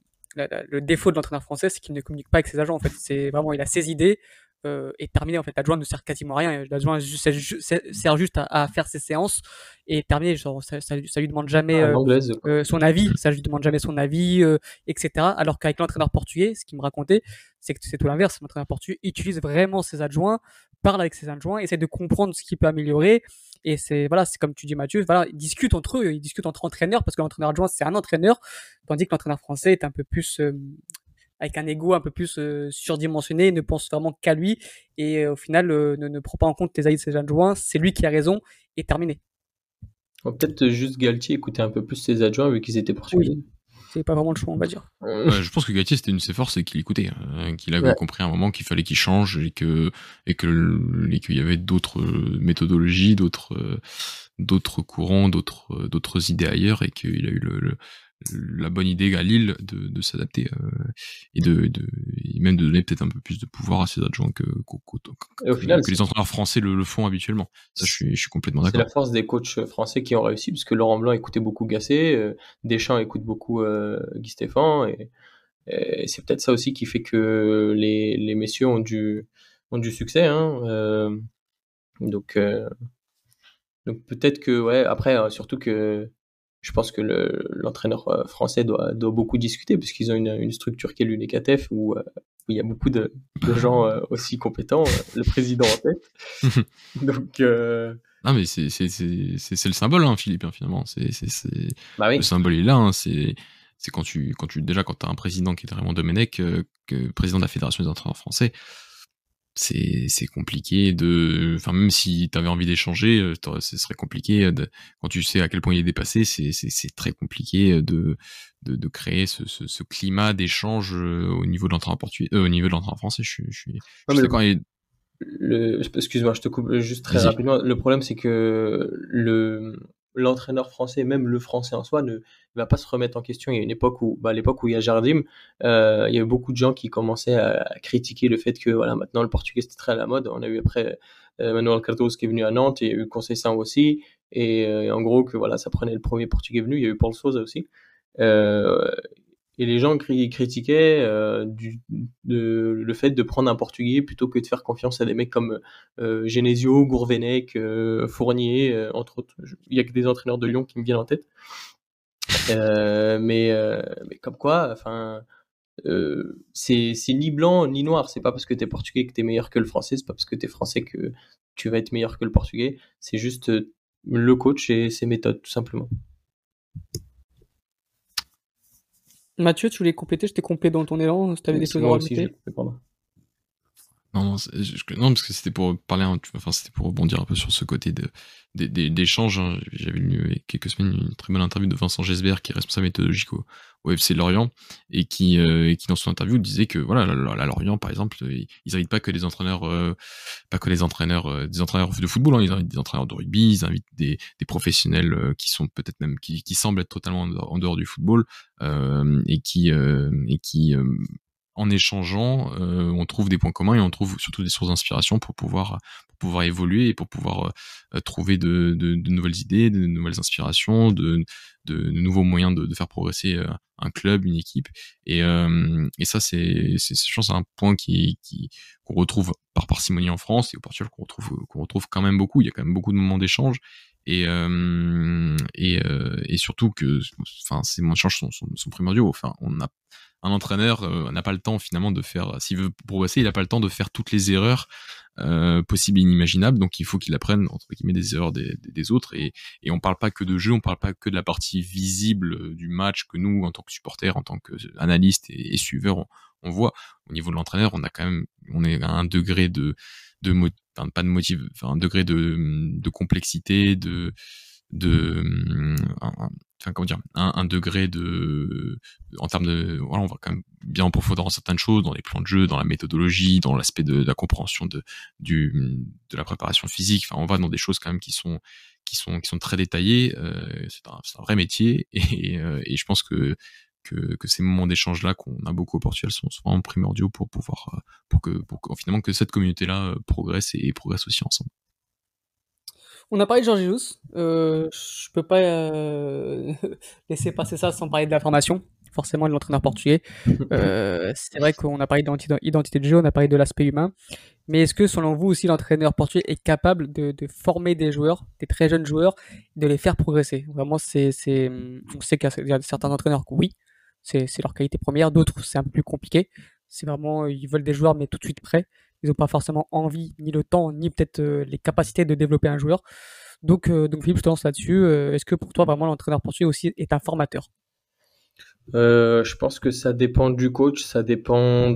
le défaut de l'entraîneur français, c'est qu'il ne communique pas avec ses agents. En fait, c'est vraiment, il a ses idées et terminé. En fait, l'adjoint ne sert quasiment à rien. L'adjoint sert juste à faire ses séances et terminé. Genre, ça lui demande jamais L'anglaise. son avis. Ça lui demande jamais son avis, etc. Alors qu'avec l'entraîneur portugais, ce qu'il me racontait, c'est que c'est tout l'inverse. L'entraîneur portugais utilise vraiment ses adjoints, parle avec ses adjoints, essaie de comprendre ce qu'il peut améliorer. Et c'est voilà, c'est comme tu dis Mathieu, voilà, ils discutent entre eux, ils discutent entre entraîneurs parce que l'entraîneur adjoint c'est un entraîneur, tandis que l'entraîneur français est un peu plus avec un ego un peu plus surdimensionné, ne pense vraiment qu'à lui et au final ne prend pas en compte les avis de ses adjoints, c'est lui qui a raison et terminé. On va peut-être juste Galtier écouter un peu plus ses adjoints vu qu'ils étaient portugais. Oui, c'est pas vraiment le choix, on va dire. Je pense que Galtier, c'était une de ses forces, c'est qu'il écoutait, qu'il avait compris à un moment qu'il fallait qu'il change et qu'il y avait d'autres méthodologies, d'autres courants, d'autres idées ailleurs et qu'il a eu la bonne idée à Lille de s'adapter et même de donner peut-être un peu plus de pouvoir à ses adjoints que les entraîneurs français le font habituellement. Ça, je suis complètement d'accord. C'est la force des coachs français qui ont réussi, parce que Laurent Blanc écoutait beaucoup Gasset, Deschamps écoute beaucoup Guy Stéphane, et c'est peut-être ça aussi qui fait que les messieurs ont du succès, hein. Donc peut-être que, ouais, après, surtout que je pense que l'entraîneur français doit beaucoup discuter, parce qu'ils ont une structure qui est l'UNECATEF, où il y a beaucoup de gens aussi compétents, le président en tête. Donc, Ah mais c'est le symbole, hein, Philippe, hein, finalement. bah oui. Le symbole est là, hein, c'est quand t'as un président qui est Raymond Domenech, président de la Fédération des entraîneurs français, c'est compliqué enfin, même si t'avais envie d'échanger, ce serait compliqué quand tu sais à quel point il est dépassé, c'est très compliqué de créer ce climat d'échange au niveau de l'entraîneur portugais, au niveau de l'entraîneur français. Je suis d'accord. Excuse-moi, je te coupe juste très Vas-y. rapidement. Le problème, c'est que l'entraîneur français, même le français en soi, ne va pas se remettre en question. Il y a une époque où, à l'époque où il y a Jardim, il y avait beaucoup de gens qui commençaient à critiquer le fait que, voilà, maintenant le portugais c'était très à la mode. On a eu après Manuel Cardoso qui est venu à Nantes, et il y a eu Conceição aussi, et en gros que voilà, ça prenait le premier portugais venu. Il y a eu Paulo Sousa aussi. Et les gens critiquaient le fait de prendre un portugais plutôt que de faire confiance à des mecs comme Genesio, Gourvenec, Fournier, entre autres. Il y a que des entraîneurs de Lyon qui me viennent en tête. Mais comme quoi, enfin, c'est ni blanc ni noir. C'est pas parce que t'es portugais que t'es meilleur que le français. C'est pas parce que t'es français que tu vas être meilleur que le portugais. C'est juste le coach et ses méthodes, tout simplement. Mathieu, tu voulais compléter, je t'ai complété dans ton élan, si t'avais des choses à Moi aussi, rajouter. pardon. Non, non, parce que c'était pour parler, enfin, c'était pour rebondir un peu sur ce côté d'échange. Hein. J'avais lu il y a quelques semaines une très bonne interview de Vincent Gesbert, qui est responsable méthodologique au FC Lorient, et qui dans son interview disait que voilà, à Lorient, par exemple, ils invitent pas que des entraîneurs, des entraîneurs de football, hein, ils invitent des entraîneurs de rugby, ils invitent des professionnels qui sont peut-être même qui semblent être totalement en dehors du football, et qui en échangeant, on trouve des points communs et on trouve surtout des sources d'inspiration pour pouvoir évoluer et pour pouvoir trouver de nouvelles idées, de nouvelles inspirations, de nouveaux moyens de faire progresser un club, une équipe. Et ça, je pense, un point qu'on retrouve par parcimonie en France et au Portugal qu'on retrouve quand même beaucoup. Il y a quand même beaucoup de moments d'échange. Et surtout que, enfin, ces moments d'échange sont primordiaux. Enfin, un entraîneur n'a pas le temps finalement de faire, s'il veut progresser, il n'a pas le temps de faire toutes les erreurs possibles et inimaginables, donc il faut qu'il apprenne entre guillemets des erreurs des autres, et on parle pas que de jeu, on parle pas que de la partie visible du match que nous, en tant que supporters, en tant qu'analystes et suiveurs, on voit. Au niveau de l'entraîneur, on est à un degré enfin, pas de motive, enfin, un degré de complexité, enfin, comment dire, un degré en termes voilà, on va quand même bien en profondeur dans certaines choses, dans les plans de jeu, dans la méthodologie, dans l'aspect de la compréhension de la préparation physique. Enfin, on va dans des choses quand même qui sont très détaillées. C'est un vrai métier, et je pense que ces moments d'échange là qu'on a beaucoup au Portugal sont vraiment primordiaux pour pouvoir pour finalement que cette communauté là progresse et progresse aussi ensemble. On a parlé de George Jesus. Je peux pas laisser passer ça sans parler de la formation, forcément de l'entraîneur portugais. C'est vrai qu'on a parlé d'identité de jeu, on a parlé de l'aspect humain. Mais est-ce que, selon vous aussi, l'entraîneur portugais est capable de former des joueurs, des très jeunes joueurs, de les faire progresser? Vraiment, on sait qu'il y a certains entraîneurs que oui, c'est leur qualité première. D'autres, c'est un peu plus compliqué. C'est vraiment, ils veulent des joueurs, mais tout de suite prêts. Ils n'ont pas forcément envie, ni le temps, ni peut-être les capacités de développer un joueur. Donc Philippe, je te lance là-dessus. Est-ce que pour toi, vraiment, l'entraîneur portugais aussi est un formateur? Je pense que ça dépend du coach, ça dépend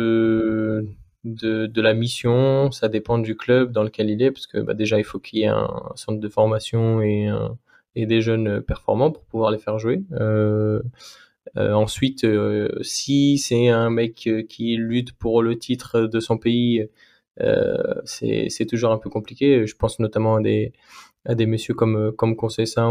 de la mission, ça dépend du club dans lequel il est, parce que bah, déjà il faut qu'il y ait un centre de formation et des jeunes performants pour pouvoir les faire jouer. Ensuite, si c'est un mec qui lutte pour le titre de son pays, c'est toujours un peu compliqué. Je pense notamment à des messieurs comme Conceição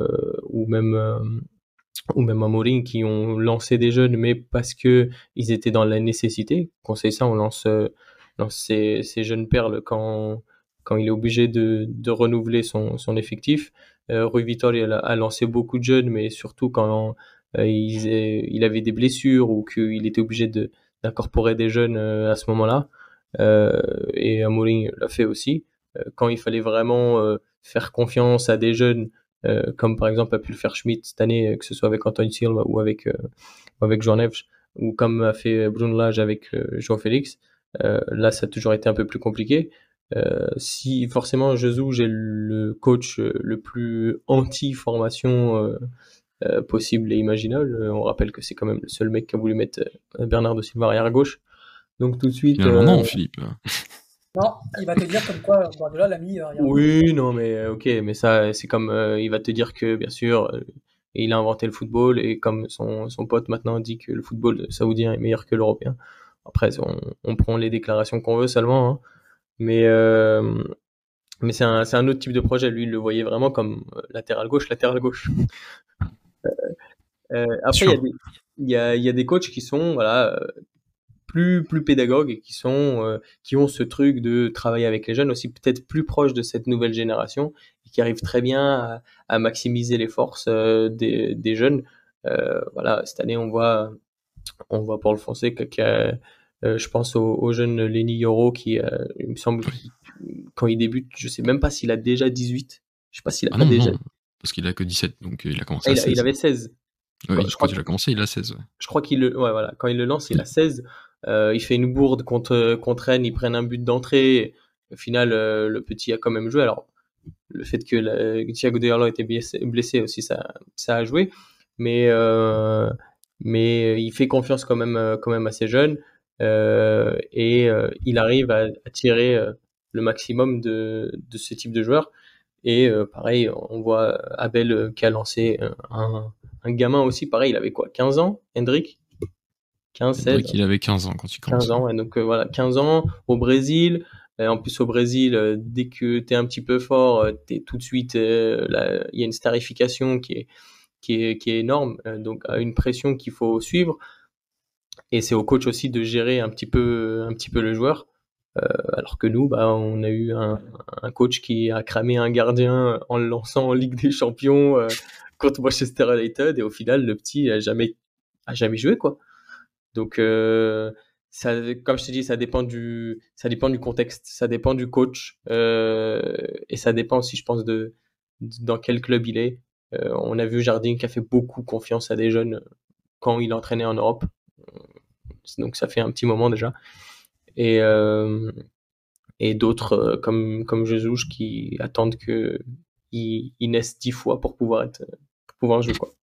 ou même Amorim qui ont lancé des jeunes, mais parce que ils étaient dans la nécessité. Conceição, lance ses jeunes perles quand il est obligé de renouveler son effectif. Rui Vitória a lancé beaucoup de jeunes, mais surtout quand il avait des blessures ou qu'il était obligé d'incorporer des jeunes à ce moment-là. Et Amorim l'a fait aussi. Quand il fallait vraiment faire confiance à des jeunes, comme par exemple a pu le faire Schmidt cette année, que ce soit avec Antoine Silva ou avec João Neves, ou comme a fait Bruno Lage avec João Félix. Là, ça a toujours été un peu plus compliqué. Si forcément j'ai le coach le plus anti-formation possible et imaginable, on rappelle que c'est quand même le seul mec qui a voulu mettre Bernardo Silva arrière gauche. Donc tout de suite, Finalement, non, Philippe. Non, il va te dire comme quoi Guardiola l'a mis arrière gauche. oui, non, mais ok, mais ça, c'est comme il va te dire que bien sûr, il a inventé le football et comme son pote maintenant dit que le football saoudien est meilleur que l'européen. Après, on prend les déclarations qu'on veut seulement, hein. Mais c'est un autre type de projet. Lui, il le voyait vraiment comme latéral gauche, latéral gauche. Après, Sûr. il y a des coachs qui sont voilà plus pédagogues et qui ont ce truc de travailler avec les jeunes aussi peut-être plus proche de cette nouvelle génération et qui arrivent très bien à maximiser les forces des jeunes. Voilà, cette année on voit Paul Fonseca qui a, je pense au jeune Lenny Yoro qui il me semble quand il débute, je sais même pas s'il a déjà 18. Je sais pas s'il a Ah pas non, déjà. non, parce qu'il a que 17, donc il a commencé Ah, à il 16. avait 16. Oui, Je quand crois il a commencé, il a 16. Ouais. je crois ouais, voilà, quand il le lance, il a 16. Il fait une bourde contre Rennes, ils prennent un but d'entrée. Au final, le petit a quand même joué. Alors, le fait que Thiago Diallo était blessé aussi, ça a joué. Mais il fait confiance quand même à ses jeunes. Il arrive à tirer le maximum de ce type de joueur. Et pareil, on voit Abel qui a lancé un gamin aussi, pareil, il avait quoi, 15 ans, Hendrik? 15, 16? Hendrik, il avait 15 ans quand il 15 commençait. ans, ouais, donc voilà, 15 ans au Brésil. En plus, au Brésil, dès que t'es un petit peu fort, t'es tout de suite, il y a une starification qui est énorme, donc une pression qu'il faut suivre. Et c'est au coach aussi de gérer un petit peu le joueur. Alors que nous, bah, on a eu un coach qui a cramé un gardien en le lançant en Ligue des Champions contre Manchester United, et au final, le petit a jamais joué, quoi. Donc, ça, comme je te dis, ça dépend du contexte, ça dépend du coach, et ça dépend aussi, je pense, dans quel club il est. On a vu Jardim qui a fait beaucoup confiance à des jeunes quand il entraînait en Europe. Donc, ça fait un petit moment déjà. Et d'autres, comme Jesus, qui attendent que ils naissent 10 fois pour pouvoir jouer, quoi.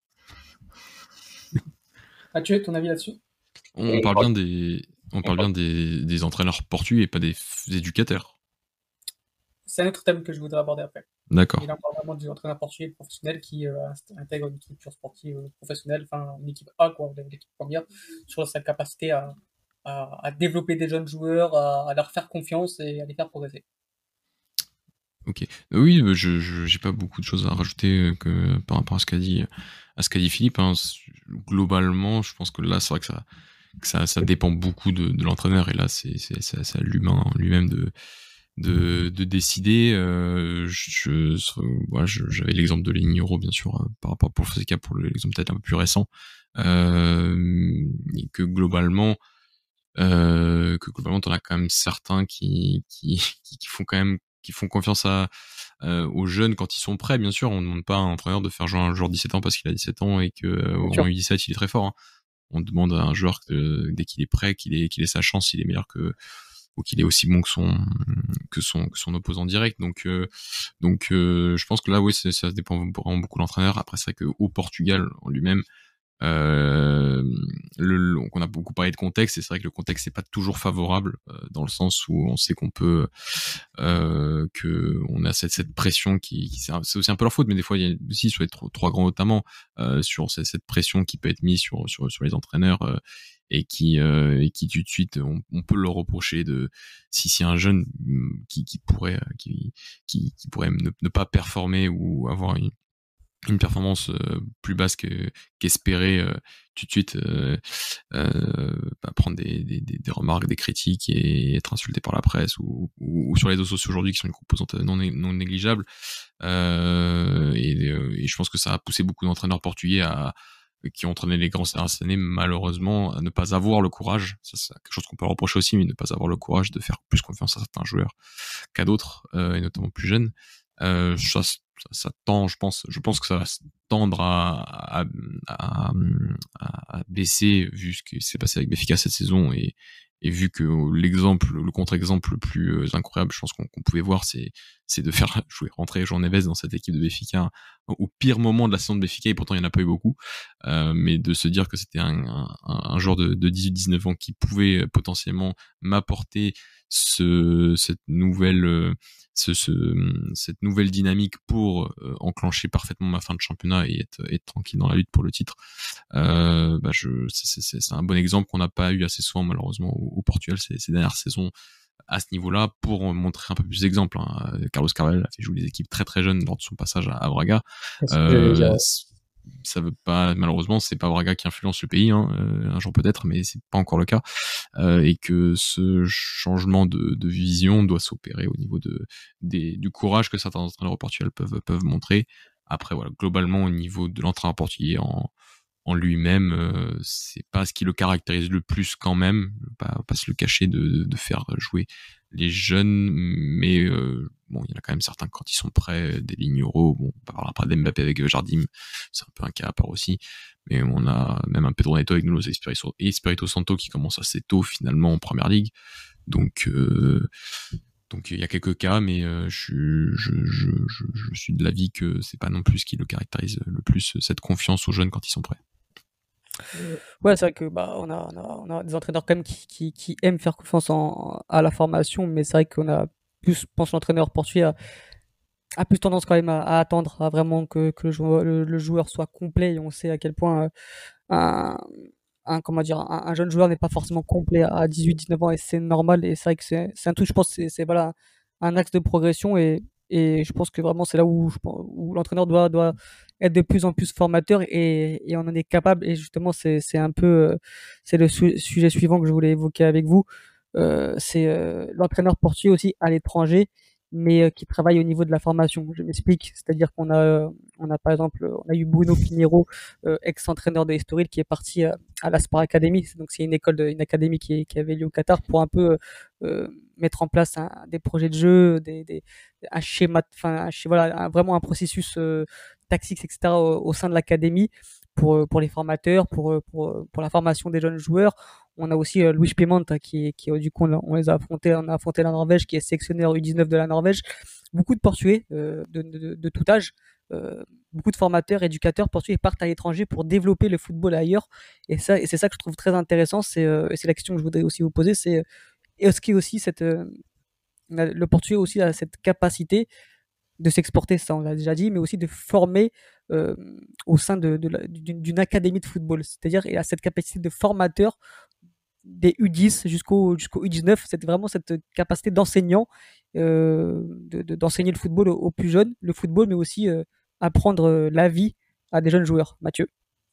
Mathieu, ton avis là-dessus? On parle bien des entraîneurs portugais et pas des éducateurs. C'est un autre thème que je voudrais aborder après. D'accord. Il en parle vraiment des entraîneurs portugais professionnels qui intègrent une structure sportive professionnelle, enfin une équipe A, quoi, l'équipe première, sur sa capacité à développer des jeunes joueurs, à leur faire confiance et à les faire progresser. Ok. Oui, je j'ai pas beaucoup de choses à rajouter par rapport à ce qu'a dit Philippe. Hein. Globalement, je pense que là, c'est vrai que ça dépend beaucoup de l'entraîneur, et là, c'est à l'humain lui-même de décider. Voilà, j'avais l'exemple de Ligneuro, bien sûr, par rapport pour Fonseca, pour l'exemple peut-être un peu plus récent, et que globalement, t'en as quand même certains qui font confiance aux jeunes quand ils sont prêts. Bien sûr, on ne demande pas à un entraîneur de faire jouer un joueur de 17 ans parce qu'il a 17 ans et que au U17 il est très fort. Hein. On demande à un joueur que dès qu'il est prêt, qu'il ait sa chance, il est meilleur ou qu'il est aussi bon que son opposant direct. Donc je pense que là, oui, ça dépend vraiment beaucoup de l'entraîneur. Après, c'est vrai que au Portugal en lui-même, donc on a beaucoup parlé de contexte, et c'est vrai que le contexte n'est pas toujours favorable, dans le sens où on sait qu'on peut que on a cette pression c'est aussi un peu leur faute, mais des fois il y a aussi sur les trois grands notamment, sur cette pression qui peut être mise sur les entraîneurs, et qui tout de suite on peut leur reprocher de si un jeune qui pourrait ne pas performer ou avoir une performance plus basse qu'espérée, tout de suite prendre des remarques, des critiques et être insulté par la presse ou sur les réseaux sociaux aujourd'hui, qui sont une composante non négligeable, et je pense que ça a poussé beaucoup d'entraîneurs portugais qui ont entraîné les grands ces dernières années, malheureusement, à ne pas avoir le courage, ça c'est quelque chose qu'on peut leur reprocher aussi, mais ne pas avoir le courage de faire plus confiance à certains joueurs qu'à d'autres, et notamment plus jeunes. Ça tend, je pense que ça va tendre à baisser, vu ce qui s'est passé avec Benfica cette saison, et vu que le contre-exemple le plus incroyable, je pense qu'on pouvait voir, c'est de faire rentrer João Neves dans cette équipe de Benfica au pire moment de la saison de Benfica, et pourtant il n'y en a pas eu beaucoup, mais de se dire que c'était un joueur de 18-19 ans qui pouvait potentiellement m'apporter cette nouvelle dynamique pour enclencher parfaitement ma fin de championnat et être tranquille dans la lutte pour le titre. C'est un bon exemple qu'on n'a pas eu assez souvent, malheureusement, au Portugal ces dernières saisons à ce niveau-là, pour montrer un peu plus d'exemples. Hein. Carlos Carvalhal a fait jouer des équipes très très jeunes lors de son passage à Braga. Ça veut pas, malheureusement, c'est pas Braga qui influence le pays, hein, un jour peut-être, mais c'est pas encore le cas, et que ce changement de vision doit s'opérer au niveau du courage que certains entraîneurs au Portugal peuvent montrer. Après, voilà, globalement, au niveau de l'entraîneur portugais en lui-même, c'est pas ce qui le caractérise le plus quand même, pas se le cacher, de faire jouer les jeunes, mais bon, il y en a quand même certains quand ils sont prêts, des Ligneuro, bon, on parlera après d'Mbappé avec Jardim, c'est un peu un cas à part aussi, mais on a même un Pedro Neto avec Nuno Espirito Santo qui commence assez tôt finalement en Première Ligue, donc il y a quelques cas, mais je suis de l'avis que c'est pas non plus ce qui le caractérise le plus, cette confiance aux jeunes quand ils sont prêts. Ouais, c'est vrai que bah, on a des entraîneurs quand même qui aiment faire confiance à la formation, mais c'est vrai qu'on a plus, je pense, l'entraîneur portugais a plus tendance quand même à attendre à vraiment que le joueur soit complet. Et on sait à quel point un, comment dire, un jeune joueur n'est pas forcément complet à 18-19 ans et c'est normal. Et c'est vrai que c'est un truc, je pense, c'est voilà, un axe de progression et je pense que vraiment c'est là où, où l'entraîneur doit être de plus en plus formateur et on en est capable. Et justement, c'est un peu, c'est le sujet suivant que je voulais évoquer avec vous. C'est l'entraîneur portugais aussi à l'étranger, mais qui travaille au niveau de la formation. Je m'explique, c'est-à-dire on a par exemple, on a eu Bruno Pinheiro, ex-entraîneur de Estoril, qui est parti à l'Aspar Academy. Donc c'est une école, une académie qui avait lieu au Qatar pour un peu mettre en place des projets de jeu, un schéma, enfin voilà, vraiment un processus tactique, etc. Au sein de l'académie pour les formateurs, pour la formation des jeunes joueurs. On a aussi Luis Pimenta du coup on les a affrontés, on a affronté la Norvège qui est sélectionneur U19 de la Norvège. Beaucoup de Portugais de tout âge, beaucoup de formateurs, éducateurs portugais partent à l'étranger pour développer le football ailleurs. Et c'est ça que je trouve très intéressant. Et c'est la question que je voudrais aussi vous poser, c'est est-ce qu'il y a aussi le Portugais aussi a cette capacité de s'exporter, ça on l'a déjà dit, mais aussi de former euh, au sein d'une académie de football. C'est-à-dire, il a cette capacité de formateur des U10 jusqu'au U19, c'est vraiment cette capacité d'enseignant, d'enseigner le football aux plus jeunes, le football, mais aussi apprendre la vie à des jeunes joueurs. Mathieu.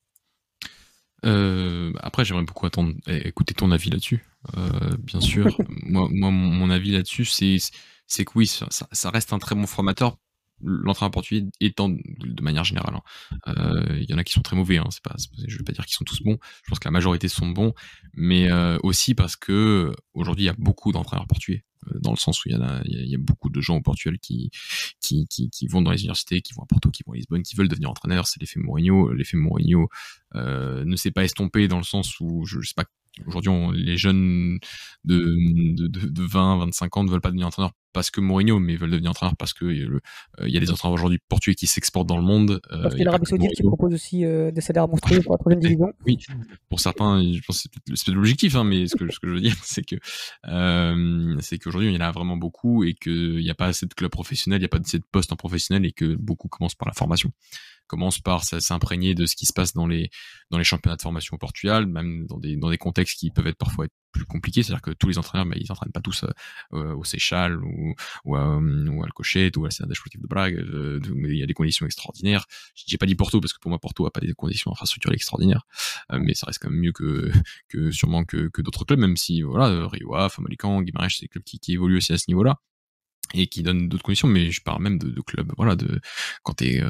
Après, j'aimerais beaucoup écouter ton avis là-dessus. Bien sûr, mon avis là-dessus, c'est que oui, ça reste un très bon formateur. L'entraîneur portugais étant de manière générale, il y en a qui sont très mauvais. Je vais pas dire qu'ils sont tous bons. Je pense que la majorité sont bons, mais aussi parce que aujourd'hui, il y a beaucoup d'entraîneurs portugais. Dans le sens où il y a beaucoup de gens au Portugal qui vont dans les universités, qui vont à Porto, qui vont à Lisbonne, qui veulent devenir entraîneurs. C'est l'effet Mourinho. L'effet Mourinho ne s'est pas estompé dans le sens où je sais pas. Aujourd'hui, les jeunes de 20, 25 ans ne veulent pas devenir entraîneurs parce que Mourinho, mais veulent devenir entraîneurs parce que il y a des entraîneurs aujourd'hui portugais qui s'exportent dans le monde. Parce Il que y a pas l'Arabie que Saoudite qui Mourinho. propose aussi des salaires monstrueux pour la troisième division. Oui, pour certains, je pense que c'est peut-être l'objectif, mais ce que je veux dire, c'est qu'aujourd'hui, il y en a vraiment beaucoup et qu'il n'y a pas assez de clubs professionnels, il n'y a pas assez de postes en professionnel et que beaucoup commencent par la formation. Commencent par s'imprégner de ce qui se passe dans les championnats de formation au Portugal, même dans des contextes qui peuvent être parfois plus compliqués. C'est-à-dire que tous les entraîneurs, ils s'entraînent pas tous au Seychelles ou à Alcochete ou à la Cidade Desportiva de Braga. Mais il y a des conditions extraordinaires. J'ai pas dit Porto parce que pour moi Porto a pas des conditions infrastructurelles extraordinaires, mais ça reste quand même mieux que sûrement que d'autres clubs, même si voilà, Rio Ave, Famalicão, Guimarães, c'est des clubs qui évoluent aussi à ce niveau-là et qui donnent d'autres conditions. Mais je parle même de clubs, voilà, quand t'es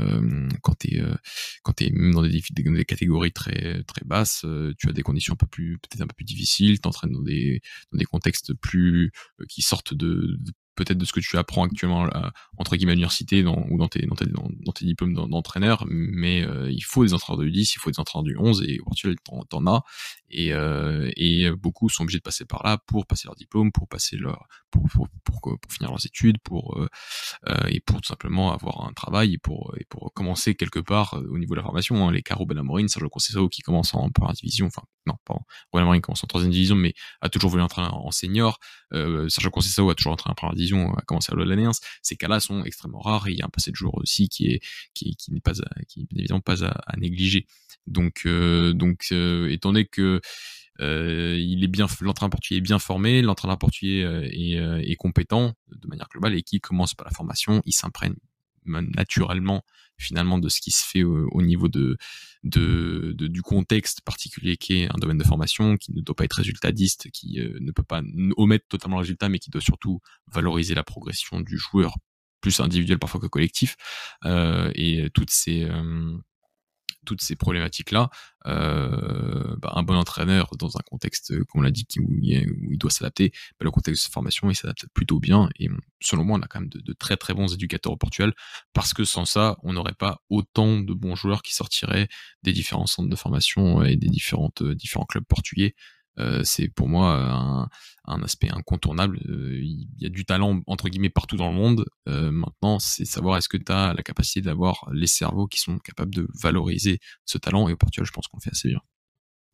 même dans des catégories très très basses, tu as des conditions peut-être un peu plus difficiles, t'entraînes dans des contextes plus qui sortent peut-être de ce que tu apprends actuellement entre guillemets à l'université ou dans tes diplômes d'entraîneur, mais il faut des entraîneurs de U10, il faut des entraîneurs du 11 et au Portugal t'en as et beaucoup sont obligés de passer par là pour passer leur diplôme, pour finir leurs études, et pour tout simplement avoir un travail et pour commencer quelque part au niveau de la formation. Les Caro Benamorin, Sergio Conceição qui commence en première division, enfin non, pardon, Benamorin commence en troisième division, mais a toujours voulu entrer en senior. Sergio Conceição a toujours entré en première division, a commencé à l'Alliance. Ces cas-là sont extrêmement rares et il y a un passé de joueur aussi qui n'est évidemment pas à négliger. Donc, étant donné que l'entraîneur portugais est bien formé, l'entraîneur portugais est compétent de manière globale et qui commence par la formation, il s'imprègne naturellement finalement de ce qui se fait au niveau du contexte particulier qui est un domaine de formation, qui ne doit pas être résultatiste, qui ne peut pas omettre totalement le résultat, mais qui doit surtout valoriser la progression du joueur, plus individuel parfois que collectif, et toutes ces problématiques-là, un bon entraîneur dans un contexte, comme on l'a dit, où il doit s'adapter, le contexte de formation, il s'adapte plutôt bien. Et selon moi, on a quand même de très très bons éducateurs au Portugal, parce que sans ça, on n'aurait pas autant de bons joueurs qui sortiraient des différents centres de formation et des différents clubs portugais. C'est pour moi un aspect incontournable. Il y a du talent entre guillemets partout dans le monde. Maintenant, c'est savoir est-ce que tu as la capacité d'avoir les cerveaux qui sont capables de valoriser ce talent. Et au Portugal, je pense qu'on le fait assez bien.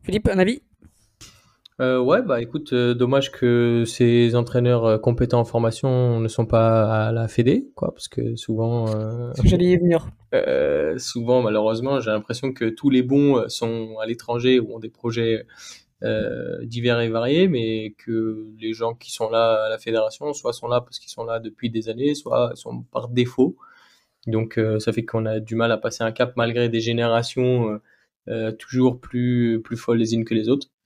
Philippe, un avis? Ouais, bah écoute, dommage que ces entraîneurs compétents en formation ne sont pas à la Fédé, quoi, parce que souvent, Parce que j'allais y venir. souvent malheureusement, j'ai l'impression que tous les bons sont à l'étranger ou ont des projets divers et variés, mais que les gens qui sont là à la fédération, soit sont là parce qu'ils sont là depuis des années, soit sont par défaut. Donc ça fait qu'on a du mal à passer un cap malgré des générations toujours plus folles les unes que les autres.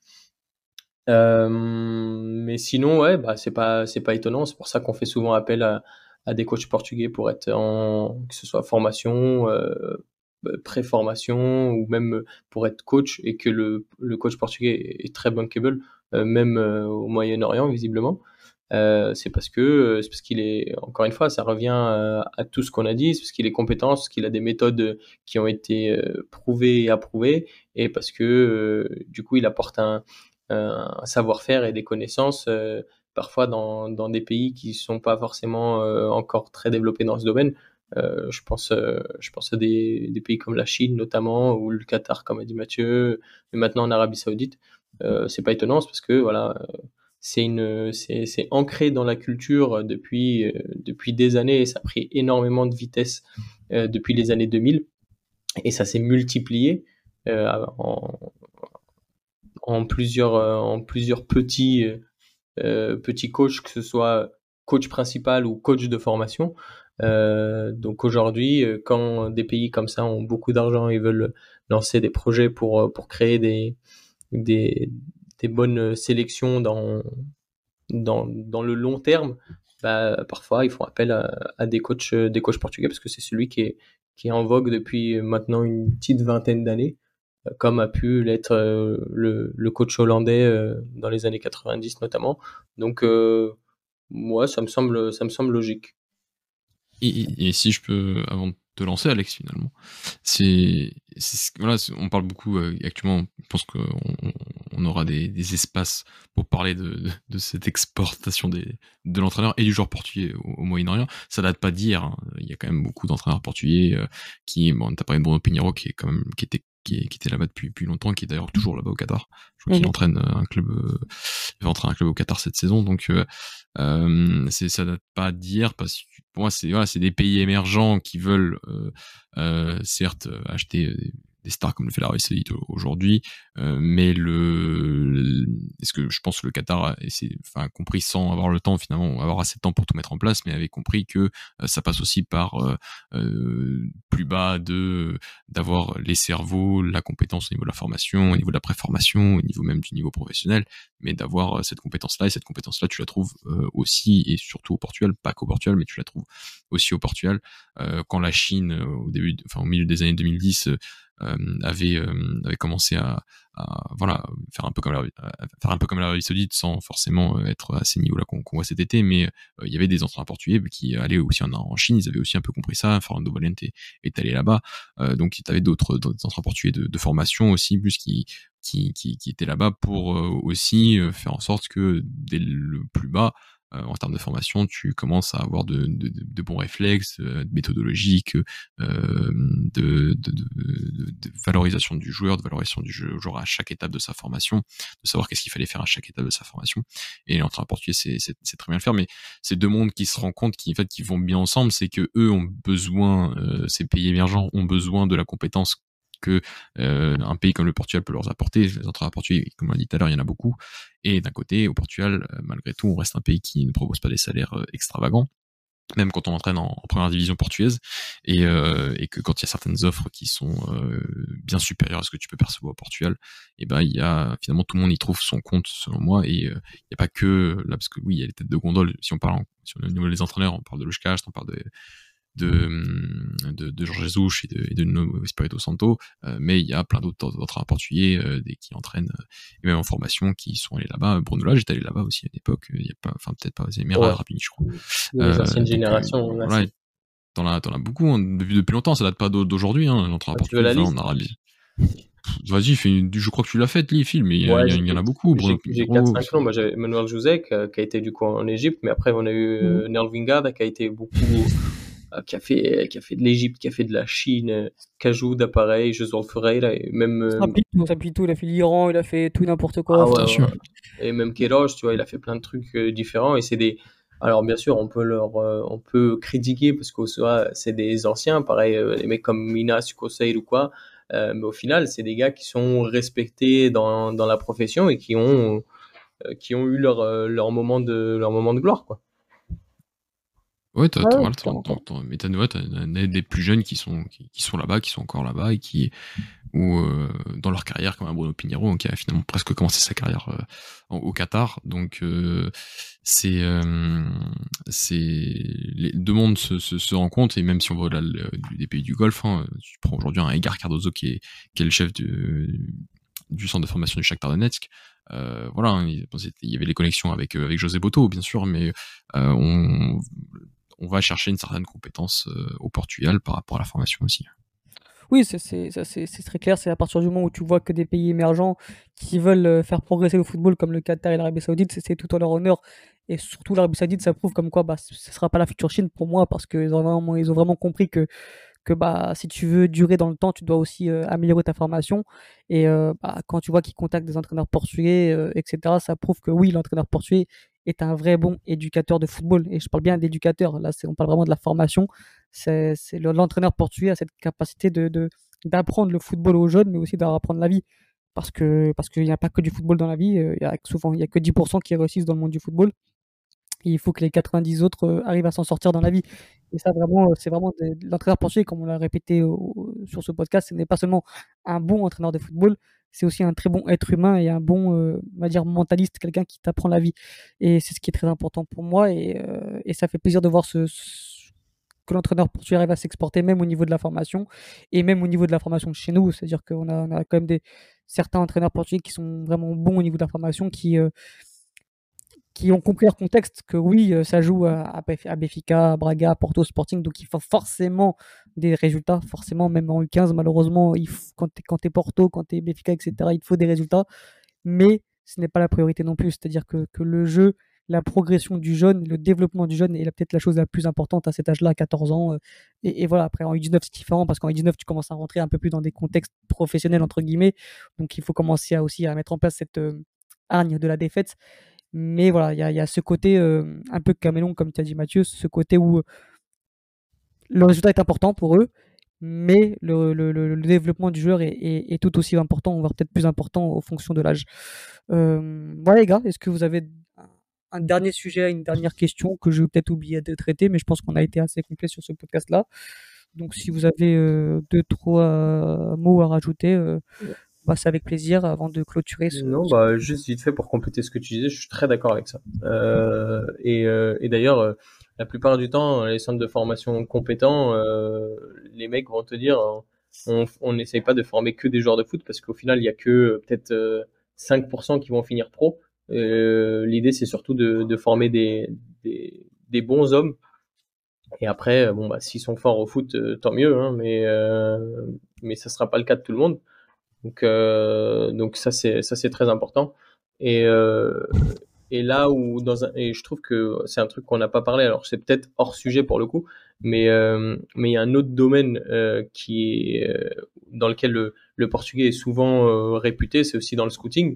Mais sinon, ouais, bah c'est pas étonnant. C'est pour ça qu'on fait souvent appel à des coachs portugais pour être que ce soit formation, pré-formation ou même pour être coach et que le coach portugais est très bankable, même au Moyen-Orient visiblement. C'est parce qu'il est, encore une fois, ça revient à tout ce qu'on a dit, c'est parce qu'il est compétent, parce qu'il a des méthodes qui ont été prouvées et approuvées, et parce que du coup il apporte un savoir-faire et des connaissances parfois dans des pays qui sont pas forcément encore très développés dans ce domaine. Je pense à des pays comme la Chine notamment, ou le Qatar, comme a dit Mathieu, mais maintenant en Arabie Saoudite. C'est pas étonnant, c'est parce que voilà, c'est ancré dans la culture depuis des années, et ça a pris énormément de vitesse depuis les années 2000, et ça s'est multiplié en plusieurs petits coachs, que ce soit coach principal ou coach de formation. Donc aujourd'hui, quand des pays comme ça ont beaucoup d'argent et veulent lancer des projets pour créer des, des bonnes sélections dans le long terme, bah, parfois ils font appel à des coachs portugais, parce que c'est celui qui est en vogue depuis maintenant une petite vingtaine d'années, comme a pu l'être le coach hollandais dans les années 90 notamment. Donc moi, ça me semble logique. Et si je peux, avant de te lancer, Alex, finalement, voilà, on parle beaucoup actuellement. Je pense qu'on aura des espaces pour parler de cette exportation de l'entraîneur et du joueur portugais au Moyen-Orient. Ça date pas d'hier. Hein. Il y a quand même beaucoup d'entraîneurs portugais t'as parlé de Bruno Pinheiro qui était là-bas depuis longtemps, qui est d'ailleurs toujours là-bas au Qatar. Je crois qu'il entraîne un club, il va entraîner un club au Qatar cette saison. Donc ça date pas d'hier, parce que pour moi c'est des pays émergents qui veulent certes acheter des stars comme le fait l'Arabie Saoudite aujourd'hui, mais est-ce que je pense que le Qatar a compris, sans avoir le temps finalement, avoir assez de temps pour tout mettre en place, mais avait compris que ça passe aussi par plus bas d'avoir les cerveaux, la compétence au niveau de la formation, au niveau de la préformation, au niveau même du niveau professionnel, mais d'avoir cette compétence-là, et cette compétence-là tu la trouves aussi et surtout au Portugal, pas qu'au Portugal, mais tu la trouves aussi au Portugal. Quand la Chine au milieu des années 2010 avait commencé à faire un peu comme l'Arabie Saoudite, sans forcément être à ces niveaux-là qu'on voit cet été, mais il y avait des entraîneurs portugais qui allaient aussi en Chine. Ils avaient aussi un peu compris ça. Fernando Valente est allé là-bas, donc il y avait d'autres entraîneurs portugais de formation aussi, plus qui étaient là-bas pour aussi faire en sorte que dès le plus bas, en termes de formation, tu commences à avoir de bons réflexes, méthodologiques, de valorisation du joueur, de valorisation du joueur à chaque étape de sa formation, de savoir qu'est-ce qu'il fallait faire à chaque étape de sa formation. Et l'entraîneur portugais, c'est très bien le faire, mais c'est deux mondes qui se rencontrent, qui vont bien ensemble. C'est que eux ont besoin, ces pays émergents ont besoin de la compétence que un pays comme le Portugal peut leur apporter. Les entraîneurs portugais, comme on l'a dit tout à l'heure, il y en a beaucoup. Et d'un côté, au Portugal, malgré tout, on reste un pays qui ne propose pas des salaires extravagants, même quand on entraîne en première division portugaise, et que quand il y a certaines offres qui sont bien supérieures à ce que tu peux percevoir au Portugal, et ben il y a finalement, tout le monde y trouve son compte, selon moi. Et il n'y a pas que là, parce que oui, il y a les têtes de gondole. Si on au niveau des entraîneurs, on parle de Lushkaj, on parle de Jorge Jesus et de Nuno Espirito Santo, mais il y a plein d'autres entraîneurs portugais qui entraînent, et même en formation, qui sont allés là-bas. Bruno Lage est allé là-bas aussi à une époque, il y a pas, enfin peut-être pas, c'est Merah Rapini, je crois. Les anciennes générations, voilà, t'en as beaucoup, hein, depuis longtemps. Ça date pas d'aujourd'hui, hein, l'entraîneur portugais en Arabie. Vas-y, je crois que tu l'as fait, les films, mais il y en a beaucoup. J'ai 4-5 noms. Moi, j'avais Manuel José qui a été du coup en Égypte, mais après on a eu Nerl Vingada qui a été beaucoup qui a fait de l'Égypte, qui a fait de la Chine, Cajou d'appareil, Josué Ferreira, et même Sapito, il a fait l'Iran, il a fait tout n'importe quoi. ah ouais, Bien sûr. et même Queiroz, tu vois, il a fait plein de trucs différents et c'est des alors bien sûr, on peut critiquer parce qu'au soit c'est des anciens, pareil les mecs comme Minas, Koseil ou quoi, mais au final, c'est des gars qui sont respectés dans la profession et qui ont eu leur moment de gloire quoi. Ouais, Ouais, voilà, clairement, clairement. mais t'as des plus jeunes qui sont là-bas, qui sont encore là-bas et ou dans leur carrière, comme un Bruno Pinheiro, qui a finalement presque commencé sa carrière au Qatar. Donc les deux mondes se rencontrent, et même si on va au-delà des pays du Golfe, hein, tu prends aujourd'hui un Edgar Cardozo qui est le chef du centre de formation du Shakhtar Donetsk. Voilà, hein, il y avait les connexions avec José Boto, bien sûr, mais on va chercher une certaine compétence au Portugal par rapport à la formation aussi. Oui, c'est très clair. C'est à partir du moment où tu vois que des pays émergents qui veulent faire progresser le football, comme le Qatar et l'Arabie Saoudite, c'est tout en leur honneur. Et surtout l'Arabie Saoudite, ça prouve comme quoi bah, ce ne sera pas la future Chine pour moi, parce ils ont vraiment compris que bah, si tu veux durer dans le temps, tu dois aussi améliorer ta formation. Et bah, quand tu vois qu'ils contactent des entraîneurs portugais, etc., ça prouve que oui, l'entraîneur portugais est un vrai bon éducateur de football. Et je parle bien d'éducateur. Là, on parle vraiment de la formation. L'entraîneur portugais a cette capacité d'apprendre le football aux jeunes, mais aussi d'apprendre apprendre la vie. Parce qu'il n'y a pas que du football dans la vie. Il y a que 10% qui réussissent dans le monde du football. Et il faut que les 90 autres arrivent à s'en sortir dans la vie. Et ça, vraiment, c'est vraiment l'entraîneur portugais, comme on l'a répété sur ce podcast, ce n'est pas seulement un bon entraîneur de football, c'est aussi un très bon être humain et un bon, on va dire, mentaliste, quelqu'un qui t'apprend la vie. Et c'est ce qui est très important pour moi. Et ça fait plaisir de voir que l'entraîneur portugais arrive à s'exporter, même au niveau de la formation, et même au niveau de la formation chez nous. C'est-à-dire on a quand même certains entraîneurs portugais qui sont vraiment bons au niveau de la formation, qui ont compris leur contexte, que oui, ça joue à Benfica, à Braga, à Porto, Sporting, donc il faut forcément des résultats, forcément, même en U15, malheureusement, quand tu es Porto, quand tu es Benfica, etc., il te faut des résultats, mais ce n'est pas la priorité non plus, c'est-à-dire que le jeu, la progression du jeune, le développement du jeune est peut-être la chose la plus importante à cet âge-là, à 14 ans. Et voilà, après en U19, c'est différent parce qu'en U19, tu commences à rentrer un peu plus dans des contextes professionnels, entre guillemets. Donc il faut commencer aussi à mettre en place cette hargne de la défaite. Mais voilà, il y a ce côté un peu caméléon, comme tu as dit Mathieu, ce côté où le résultat est important pour eux, mais le développement du joueur est tout aussi important, voire peut-être plus important en fonction de l'âge. Voilà les gars, est-ce que vous avez un dernier sujet, une dernière question que j'ai peut-être oublié de traiter, mais je pense qu'on a été assez complet sur ce podcast-là. Donc si vous avez deux, trois mots à rajouter, bah, c'est avec plaisir avant de clôturer Non, bah, juste vite fait pour compléter ce que tu disais, je suis très d'accord avec ça. Et d'ailleurs, la plupart du temps, les centres de formation compétents, les mecs vont te dire, on n'essaye pas de former que des joueurs de foot parce qu'au final, il y a que peut-être 5% qui vont finir pro. L'idée, c'est surtout de former des bons hommes. Et après, bon, bah, s'ils sont forts au foot, tant mieux, hein, mais ça sera pas le cas de tout le monde. Donc ça c'est très important. Et et là où et je trouve que c'est un truc qu'on n'a pas parlé. Alors c'est peut-être hors sujet pour le coup, mais il y a un autre domaine qui est dans lequel le portugais est souvent réputé, c'est aussi dans le scouting.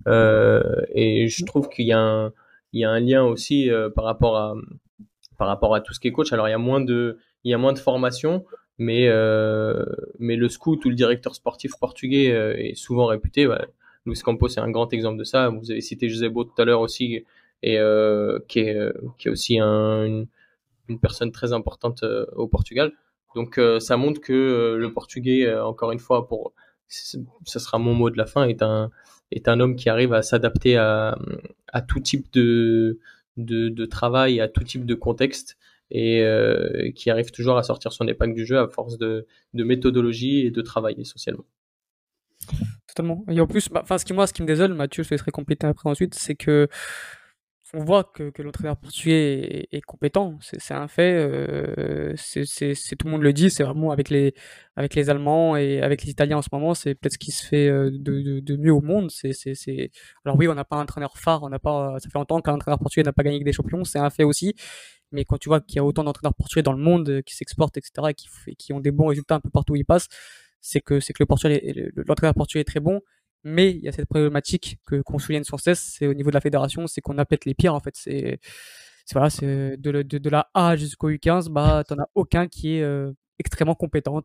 Et je trouve qu'il y a un lien aussi par rapport à tout ce qui est coach. Alors il y a moins de formation, mais le scout ou le directeur sportif portugais est souvent réputé. Bah, Luis Campos est un grand exemple de ça. Vous avez cité Josebo tout à l'heure aussi, et qui est aussi une personne très importante au Portugal. Donc ça montre que le portugais, encore une fois, ça sera mon mot de la fin, est un homme qui arrive à s'adapter à tout type de travail, à tout type de contexte, et qui arrive toujours à sortir son épingle du jeu à force de méthodologie et de travail essentiellement. Totalement. Et en plus, bah, ce qui me désole, Mathieu, je te laisserai compléter après ensuite, c'est que on voit que l'entraîneur portugais est compétent, c'est un fait. Tout le monde le dit, c'est vraiment avec les Allemands et avec les Italiens en ce moment, c'est peut-être ce qui se fait de mieux au monde. Alors oui, on n'a pas un entraîneur phare, on n'a pas, ça fait longtemps qu'un entraîneur portugais n'a pas gagné avec des champions, c'est un fait aussi. Mais quand tu vois qu'il y a autant d'entraîneurs portugais dans le monde qui s'exportent, etc., qui ont des bons résultats un peu partout où ils passent, c'est que l'entraîneur portugais est très bon. Mais il y a cette problématique qu'on souligne sans cesse, c'est au niveau de la fédération, c'est qu'on appelle les pires en fait. Voilà, c'est de la A jusqu'au U15, bah t'en as aucun qui est extrêmement compétent.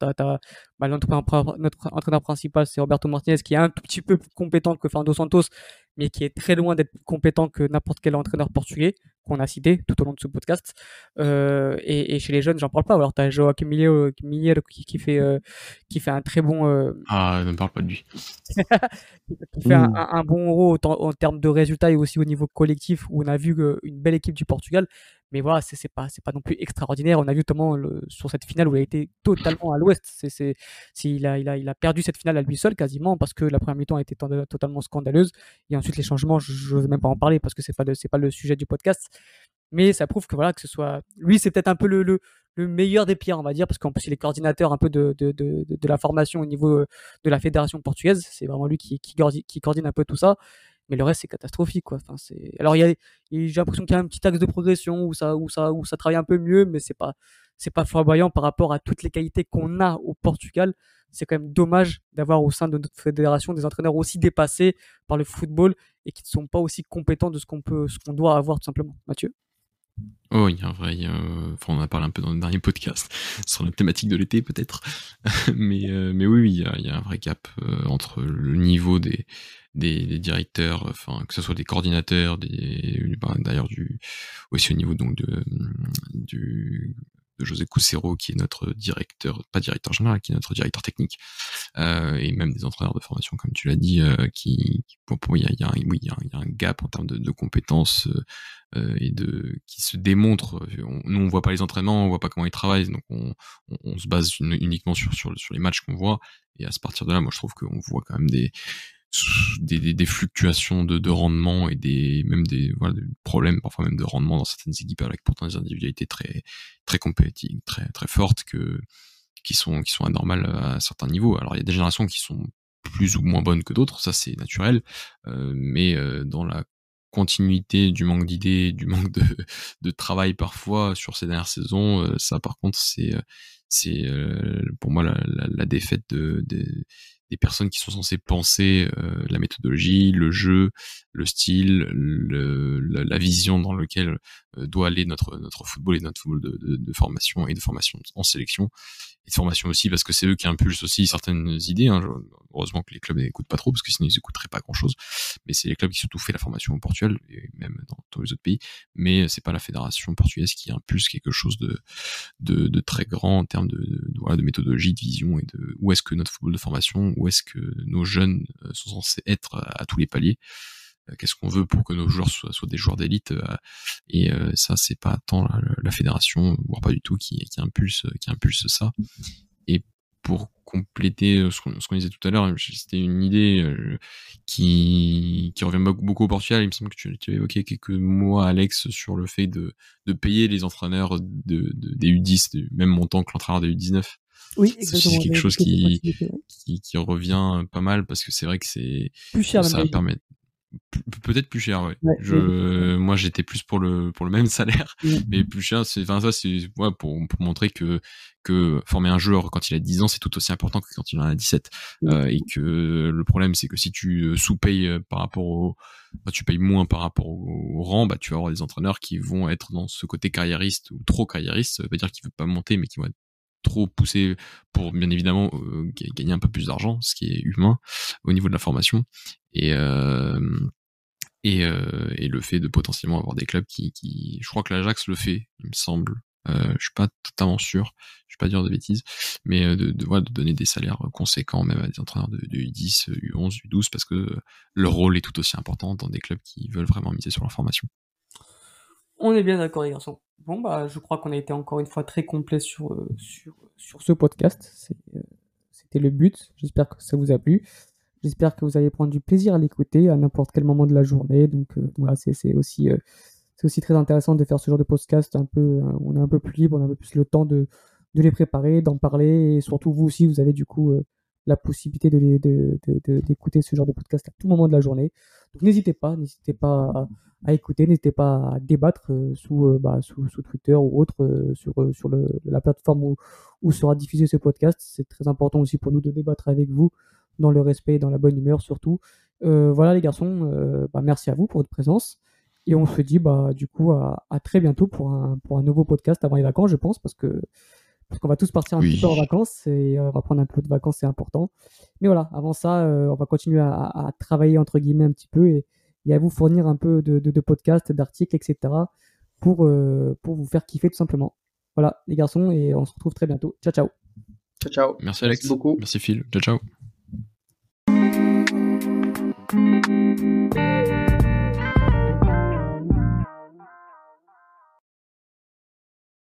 Notre entraîneur principal, c'est Roberto Martinez, qui est un tout petit peu plus compétent que Fernando Santos, mais qui est très loin d'être plus compétent que n'importe quel entraîneur portugais qu'on a cité tout au long de ce podcast. Et chez les jeunes, j'en parle pas. Alors t'as Joaquim Miller qui fait un très bon Ah, ne parle pas de lui. qui fait un bon euro en termes de résultats et aussi au niveau collectif où on a vu une belle équipe du Portugal. Mais voilà, c'est pas non plus extraordinaire. On a vu notamment sur cette finale où il a été totalement à l'ouest. Il a perdu cette finale à lui seul quasiment parce que la première mi-temps a été totalement scandaleuse. Et ensuite, les changements, je n'ose même pas en parler parce que c'est pas le sujet du podcast. Mais ça prouve que voilà, que ce soit. Lui, c'est peut-être un peu le meilleur des pires, on va dire, parce qu'en plus, il est coordinateur un peu de la formation au niveau de la fédération portugaise. C'est vraiment lui qui coordine un peu tout ça. Mais le reste, c'est catastrophique, quoi. Enfin, alors, j'ai l'impression qu'il y a un petit axe de progression où ça travaille un peu mieux, mais c'est pas flamboyant par rapport à toutes les qualités qu'on a au Portugal. C'est quand même dommage d'avoir au sein de notre fédération des entraîneurs aussi dépassés par le football et qui ne sont pas aussi compétents de ce qu'on doit avoir, tout simplement. Mathieu? Oh, il y a un vrai. Enfin, on en a parlé un peu dans le dernier podcast sur la thématique de l'été, peut-être. mais oui, il y a un vrai gap entre le niveau des directeurs, enfin, que ce soit des coordinateurs, d'ailleurs, aussi au niveau donc de José Couceiro, qui est notre pas directeur général, qui est notre directeur technique, et même des entraîneurs de formation, comme tu l'as dit, pour moi, il y a un gap en termes de compétences et qui se démontre. Nous, on voit pas les entraînements, on voit pas comment ils travaillent, donc on se base uniquement sur les matchs qu'on voit. Et à partir de là, moi, je trouve qu'on voit quand même des fluctuations de rendement et même des problèmes parfois même de rendement dans certaines équipes avec pourtant des individualités très compétitives, très fortes qui sont anormales à certains niveaux. Alors il y a des générations qui sont plus ou moins bonnes que d'autres, ça c'est naturel, mais dans la continuité du manque d'idées, du manque de travail parfois sur ces dernières saisons, ça par contre c'est pour moi la défaite des personnes qui sont censées penser la méthodologie, le jeu, le style, la vision dans lequel doit aller notre football et notre football de formation et de formation en sélection et de formation aussi, parce que c'est eux qui impulsent aussi certaines idées, hein. Heureusement que les clubs n'écoutent pas trop, parce que sinon ils écouteraient pas grand chose, mais c'est les clubs qui surtout fait la formation au Portugal et même dans les autres pays, mais c'est pas la fédération portugaise qui impulse quelque chose de très grand en termes de méthodologie, de vision et de où est-ce que notre football de formation, où est-ce que nos jeunes sont censés être à tous les paliers, qu'est-ce qu'on veut pour que nos joueurs soient des joueurs d'élite, et ça c'est pas tant la fédération, voire pas du tout, qui impulse ça. Et pour compléter ce qu'on disait tout à l'heure, c'était une idée qui revient beaucoup au Portugal. Il me semble que tu avais évoqué quelques mois, Alex, sur le fait de payer les entraîneurs des U10 du même montant que l'entraîneur des U19. Oui, exactement. C'est quelque chose qui revient pas mal, parce que c'est vrai que c'est plus cher, ça permet peut-être plus cher, ouais. Moi j'étais plus pour le même salaire, mais plus cher, c'est pour montrer que former un joueur quand il a 10 ans, c'est tout aussi important que quand il en a 17. Et que le problème, c'est que si tu sous-payes tu payes moins par rapport au rang, tu vas avoir des entraîneurs qui vont être dans ce côté carriériste ou trop carriériste. Ça veut pas dire qu'ils veulent pas monter, mais qui vont être trop poussés pour bien évidemment gagner un peu plus d'argent, ce qui est humain au niveau de la formation. Et le fait de potentiellement avoir des clubs qui je crois que l'Ajax le fait, il me semble, je suis pas totalement sûr, je vais pas dire de bêtises, mais de donner des salaires conséquents même à des entraîneurs de U10, U11, U12, parce que leur rôle est tout aussi important dans des clubs qui veulent vraiment miser sur leur formation. On est bien d'accord, les garçons. Bon, je crois qu'on a été encore une fois très complet sur ce podcast. C'était le but. J'espère que ça vous a plu. J'espère que vous allez prendre du plaisir à l'écouter à n'importe quel moment de la journée. Donc voilà, c'est aussi très intéressant de faire ce genre de podcast un peu. On est un peu plus libre, on a un peu plus le temps de les préparer, d'en parler, et surtout vous aussi, vous avez du coup la possibilité d'écouter ce genre de podcast à tout moment de la journée. Donc n'hésitez pas à écouter, n'hésitez pas à débattre sous Twitter ou autre, sur la plateforme où sera diffusé ce podcast. C'est très important aussi pour nous de débattre avec vous dans le respect et dans la bonne humeur surtout. Voilà les garçons, merci à vous pour votre présence. Et on se dit du coup à très bientôt pour un nouveau podcast avant les vacances, je pense, parce qu'on va tous partir un petit peu en vacances et on va prendre un peu de vacances, c'est important. Mais voilà, avant ça, on va continuer à travailler entre guillemets un petit peu et à vous fournir un peu de podcasts, d'articles, etc. pour vous faire kiffer tout simplement. Voilà les garçons, et on se retrouve très bientôt. Ciao, ciao. Ciao, ciao. Merci Alex. Merci beaucoup. Merci Phil. Ciao, ciao.